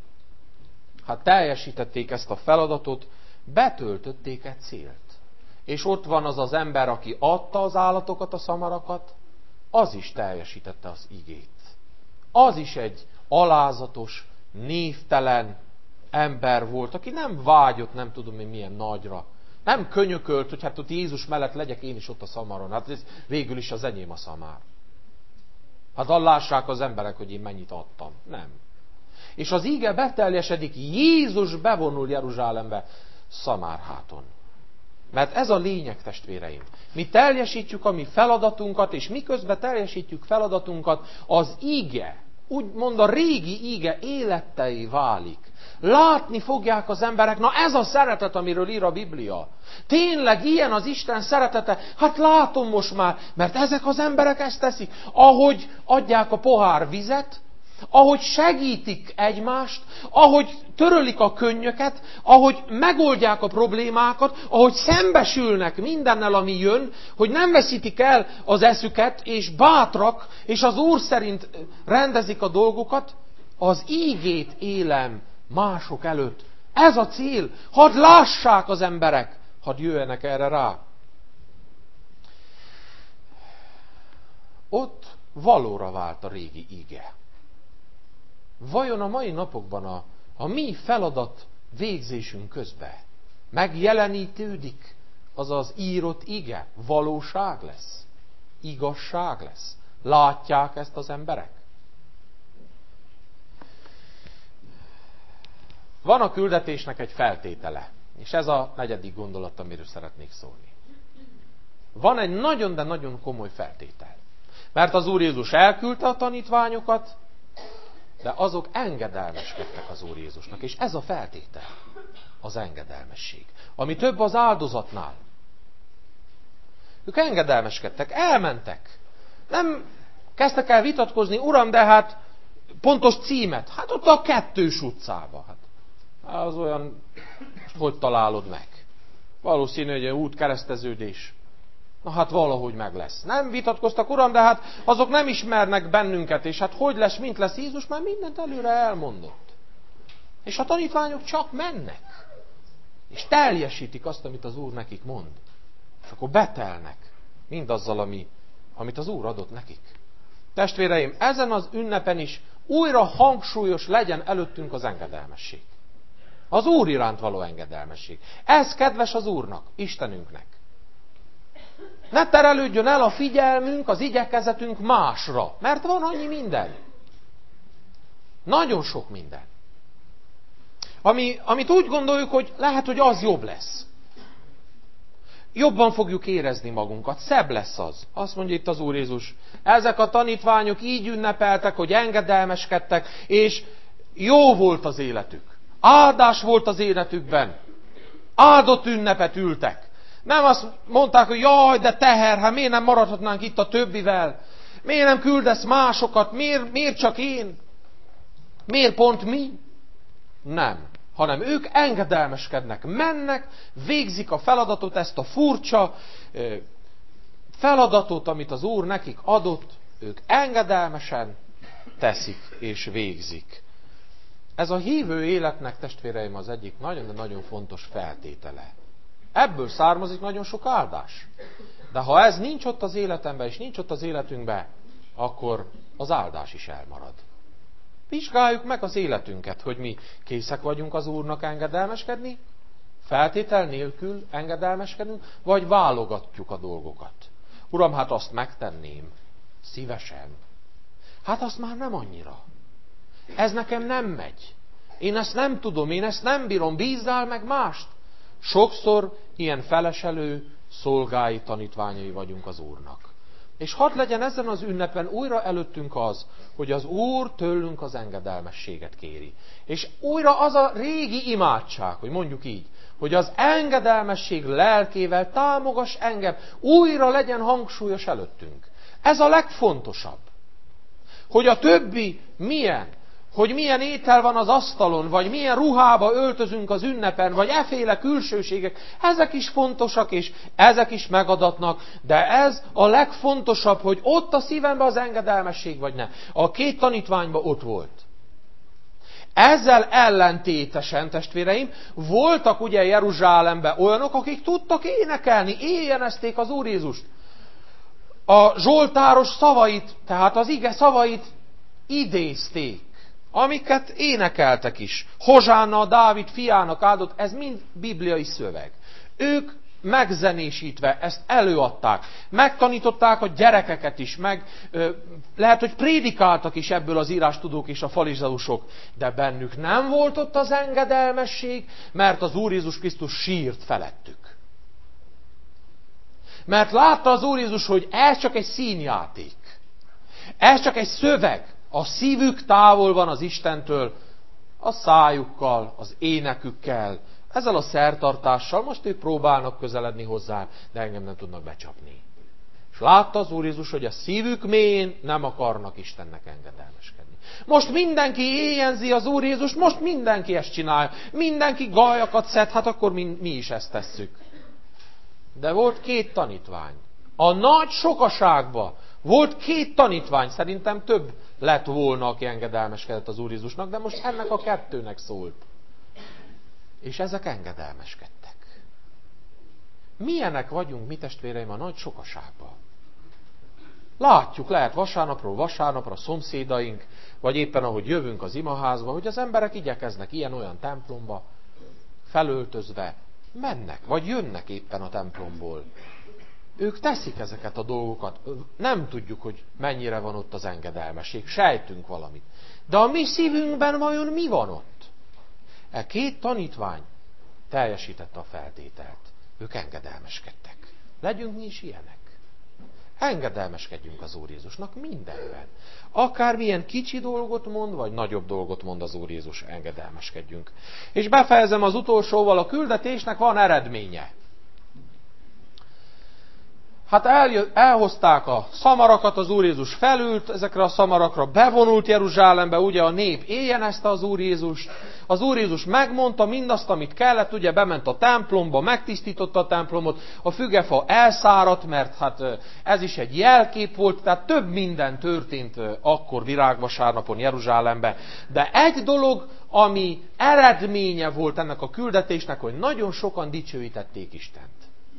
teljesítették ezt a feladatot, betöltötték egy célt. És ott van az az ember, aki adta az állatokat, a szamarakat, az is teljesítette az igét. Az is egy alázatos, névtelen ember volt, aki nem vágyott, nem tudom én milyen nagyra. Nem könyökölt, hogy hát ott Jézus mellett legyek én is ott a szamaron. Hát ez végül is az enyém a szamár. Hát lássák az emberek, hogy én mennyit adtam. Nem. És az íge beteljesedik, Jézus bevonul Jeruzsálembe szamárháton. Mert ez a lényeg, testvéreim. Mi teljesítjük a mi feladatunkat, és miközben teljesítjük feladatunkat, az íge, úgymond a régi íge élettei válik. Látni fogják az emberek, na ez a szeretet, amiről ír a Biblia. Tényleg ilyen az Isten szeretete? Hát látom most már, mert ezek az emberek ezt teszik. Ahogy adják a pohár vizet, ahogy segítik egymást, ahogy törölik a könnyöket, ahogy megoldják a problémákat, ahogy szembesülnek mindennel, ami jön, hogy nem veszítik el az eszüket, és bátrak, és az Úr szerint rendezik a dolgokat, az ígét élem mások előtt. Ez a cél. Hadd lássák az emberek, hadd jöjjenek erre rá. Ott valóra vált a régi ige. Vajon a mai napokban a mi feladat végzésünk közben megjelenítődik az az írott ige? Valóság lesz? Igazság lesz? Látják ezt az emberek? Van a küldetésnek egy feltétele. És ez a negyedik gondolat, amiről szeretnék szólni. Van egy nagyon, de nagyon komoly feltétel. Mert az Úr Jézus elküldte a tanítványokat, de azok engedelmeskedtek az Úr Jézusnak. És ez a feltétel, az engedelmesség. Ami több az áldozatnál. Ők engedelmeskedtek, elmentek. Nem kezdtek el vitatkozni, Uram, de hát pontos címet. Hát ott a Kettős utcába. Hát az olyan, hogy találod meg? Valószínű, hogy egy útkereszteződés. Na hát valahogy meg lesz. Nem vitatkoztak, Uram, de hát azok nem ismernek bennünket, és hát hogy lesz, mint lesz Jézus, már mindent előre elmondott. És a tanítványok csak mennek. És teljesítik azt, amit az Úr nekik mond. És akkor betelnek mindazzal, amit az Úr adott nekik. Testvéreim, ezen az ünnepen is újra hangsúlyos legyen előttünk az engedelmesség. Az Úr iránt való engedelmesség. Ez kedves az Úrnak, Istenünknek. Ne terelődjön el a figyelmünk, az igyekezetünk másra, mert van annyi minden. Nagyon sok minden. Amit úgy gondoljuk, hogy lehet, hogy az jobb lesz. Jobban fogjuk érezni magunkat, szebb lesz az. Azt mondja itt az Úr Jézus. Ezek a tanítványok így ünnepeltek, hogy engedelmeskedtek, és jó volt az életük. Áldás volt az életükben. Áldott ünnepet ültek. Nem azt mondták, hogy jaj, de teher, hát miért nem maradhatnánk itt a többivel? Miért nem küldesz másokat? Miért csak én? Miért pont mi? Nem. Hanem ők engedelmeskednek, mennek, végzik a feladatot, ezt a furcsa feladatot, amit az Úr nekik adott, ők engedelmesen teszik és végzik. Ez a hívő életnek, testvéreim, az egyik nagyon fontos feltétele. Ebből származik nagyon sok áldás. De ha ez nincs ott az életemben, és nincs ott az életünkben, akkor az áldás is elmarad. Vizsgáljuk meg az életünket, hogy mi készek vagyunk az Úrnak engedelmeskedni, feltétel nélkül engedelmeskedünk, vagy válogatjuk a dolgokat. Uram, hát azt megtenném, szívesen. Hát azt már nem annyira. Ez nekem nem megy. Én ezt nem tudom, én ezt nem bírom, bízzál meg mást. Sokszor ilyen feleselő szolgái, tanítványai vagyunk az Úrnak. És hadd legyen ezen az ünnepen újra előttünk az, hogy az Úr tőlünk az engedelmességet kéri. És újra az a régi imádság, hogy mondjuk így, hogy az engedelmesség lelkével támogass engem, újra legyen hangsúlyos előttünk. Ez a legfontosabb. Hogy a többi milyen, hogy milyen étel van az asztalon, vagy milyen ruhába öltözünk az ünnepen, vagy efféle külsőségek, ezek is fontosak, és ezek is megadatnak, de ez a legfontosabb, hogy ott a szívemben az engedelmesség, vagy nem. A két tanítványban ott volt. Ezzel ellentétesen, testvéreim, voltak ugye Jeruzsálemben olyanok, akik tudtak énekelni, éjjenezték az Úr Jézust. A zsoltáros szavait, tehát az ige szavait idézték, amiket énekeltek is. Hozsánna a Dávid fiának áldott, ez mind bibliai szöveg. Ők megzenésítve ezt előadták. Megtanították a gyerekeket is, lehet, hogy prédikáltak is ebből az írástudók és a farizeusok, de bennük nem volt ott az engedelmesség, mert az Úr Jézus Krisztus sírt felettük. Mert látta az Úr Jézus, hogy ez csak egy színjáték. Ez csak egy szöveg. A szívük távol van az Istentől, a szájukkal, az énekükkel, ezzel a szertartással. Most ők próbálnak közeledni hozzá, de engem nem tudnak becsapni. És látta az Úr Jézus, hogy a szívük mélyén nem akarnak Istennek engedelmeskedni. Most mindenki éjjenzi az Úr Jézus, most mindenki ezt csinálja. Mindenki gajakat szed, hát akkor mi is ezt tesszük. De volt két tanítvány. A nagy sokaságban volt két tanítvány, szerintem több lett volna, aki engedelmeskedett az Úr Jézusnak, de most ennek a kettőnek szólt. És ezek engedelmeskedtek. Milyenek vagyunk mi, testvéreim, a nagy sokaságban? Látjuk, lehet vasárnapról vasárnapra a szomszédaink, vagy éppen ahogy jövünk az imaházba, hogy az emberek igyekeznek ilyen-olyan templomba, felöltözve, mennek, vagy jönnek éppen a templomból. Ők teszik ezeket a dolgokat. Nem tudjuk, hogy mennyire van ott az engedelmesség. Sejtünk valamit. De a mi szívünkben vajon mi van ott? Két tanítvány teljesítette a feltételt. Ők engedelmeskedtek. Legyünk mi is ilyenek. Engedelmeskedjünk az Úr Jézusnak mindenben. Akármilyen kicsi dolgot mond, vagy nagyobb dolgot mond az Úr Jézus, engedelmeskedjünk. És befejezem az utolsóval, a küldetésnek van eredménye. Hát elhozták a szamarakat, az Úr Jézus felült ezekre a szamarakra, bevonult Jeruzsálembe, ugye a nép éjjenezte az Úr Jézust. Az Úr Jézus megmondta mindazt, amit kellett, ugye bement a templomba, megtisztította a templomot, a fügefa elszáradt, mert hát ez is egy jelkép volt, tehát több minden történt akkor virágvasárnapon Jeruzsálembe. De egy dolog, ami eredménye volt ennek a küldetésnek, hogy nagyon sokan dicsőítették Istent.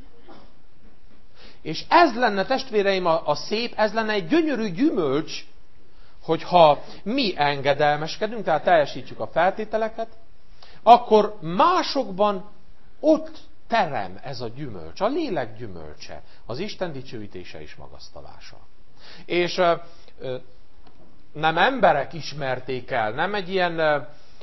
És ez lenne, testvéreim, a szép, ez lenne egy gyönyörű gyümölcs, hogyha mi engedelmeskedünk, tehát teljesítjük a feltételeket, akkor másokban ott terem ez a gyümölcs, a lélek gyümölcse, az Isten dicsőítése és magasztalása. És nem emberek ismerték el, nem egy ilyen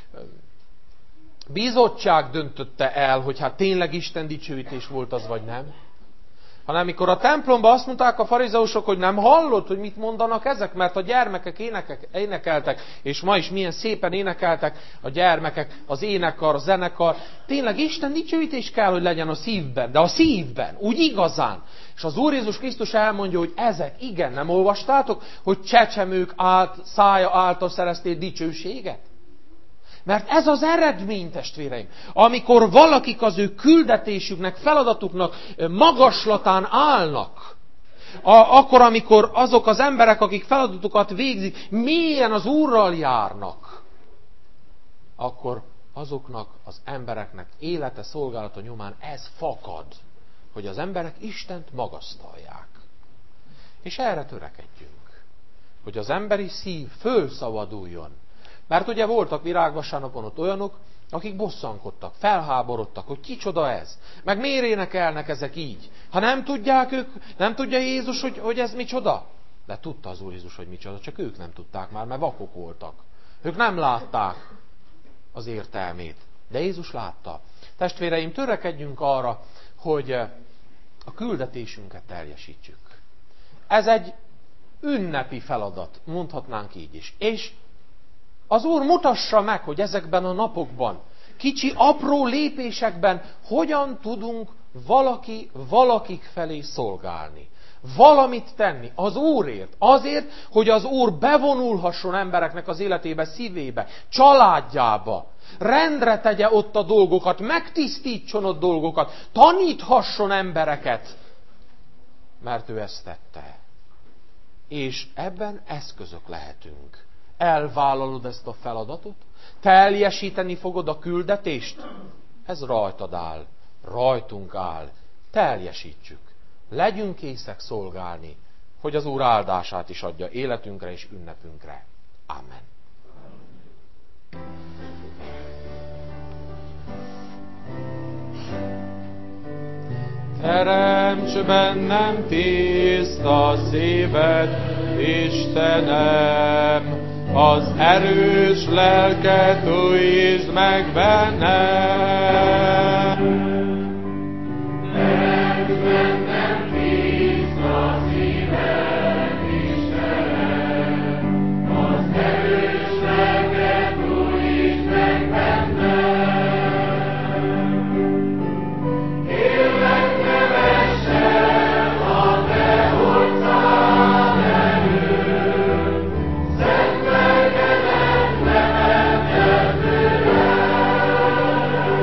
bizottság döntötte el, hogy hát tényleg Isten dicsőítés volt az, vagy nem, hanem amikor a templomban azt mondták a farizeusok, hogy nem hallod, hogy mit mondanak ezek, mert a gyermekek énekeltek, és ma is milyen szépen énekeltek a gyermekek, az énekkar, a zenekar. Tényleg Isten dicsőítés kell, hogy legyen a szívben, de a szívben, úgy igazán. És az Úr Jézus Krisztus elmondja, hogy ezek, igen, nem olvastátok, hogy csecsemők szája által szerezték dicsőséget? Mert ez az eredmény, testvéreim. Amikor valakik az ő küldetésüknek, feladatuknak magaslatán állnak, akkor, amikor azok az emberek, akik feladatukat végzik, mélyen az Úrral járnak, akkor azoknak az embereknek élete, szolgálata nyomán ez fakad, hogy az emberek Istent magasztalják. És erre törekedjünk, hogy az emberi szív fölszabaduljon. Mert ugye voltak virágvasárnapon ott olyanok, akik bosszankodtak, felháborodtak, hogy kicsoda ez. Meg miért énekelnek ezek így? Ha nem tudják ők, nem tudja Jézus, hogy ez micsoda? De tudta az Úr Jézus, hogy micsoda, csak ők nem tudták már, mert vakok voltak. Ők nem látták az értelmét. De Jézus látta. Testvéreim, törekedjünk arra, hogy a küldetésünket teljesítsük. Ez egy ünnepi feladat, mondhatnánk így is. És az Úr mutassa meg, hogy ezekben a napokban, kicsi, apró lépésekben hogyan tudunk valakik felé szolgálni. Valamit tenni az Úrért. Azért, hogy az Úr bevonulhasson embereknek az életébe, szívébe, családjába. Rendre tegye ott a dolgokat, megtisztítson ott dolgokat, taníthasson embereket. Mert ő ezt tette. És ebben eszközök lehetünk. Elvállalod ezt a feladatot? Teljesíteni fogod a küldetést? Ez rajtad áll, rajtunk áll. Teljesítsük. Legyünk készek szolgálni, hogy az Úr áldását is adja életünkre és ünnepünkre. Amen. Teremts bennem tiszta szívet, Istenem, az erős lelket újítsd meg bennem. Teremts bennem tiszta szívet, Istenem, az erős lelket újítsd meg bennem. Kérlek, ne vess el a te orcád előtt, szent lelkedet ne vedd el tőlem.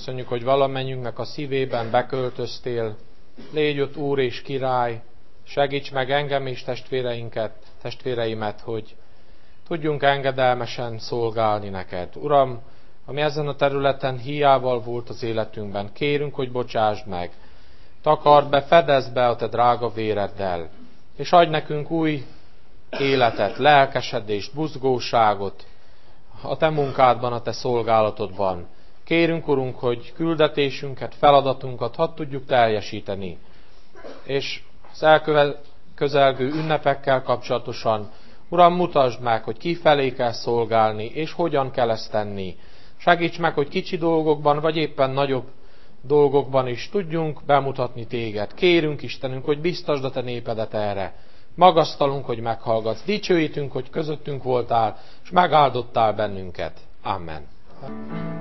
Köszönjük, hogy valamennyünknek a szívében beköltöztél. Légy ott Úr és Király, segíts meg engem és testvéreimet, hogy tudjunk engedelmesen szolgálni neked. Uram, ami ezen a területen hiával volt az életünkben, kérünk, hogy bocsásd meg. Takard be, fedezd be a te drága véreddel, és adj nekünk új életet, lelkesedést, buzgóságot a te munkádban, a te szolgálatodban. Kérünk, Urunk, hogy küldetésünket, feladatunkat hadd tudjuk teljesíteni, és az elközelgő ünnepekkel kapcsolatosan, Uram, mutasd meg, hogy kifelé kell szolgálni, és hogyan kell ezt tenni. Segíts meg, hogy kicsi dolgokban, vagy éppen nagyobb dolgokban is tudjunk bemutatni téged. Kérünk, Istenünk, hogy biztasd a te népedet erre. Magasztalunk, hogy meghallgatsz. Dicsőítünk, hogy közöttünk voltál, és megáldottál bennünket. Amen.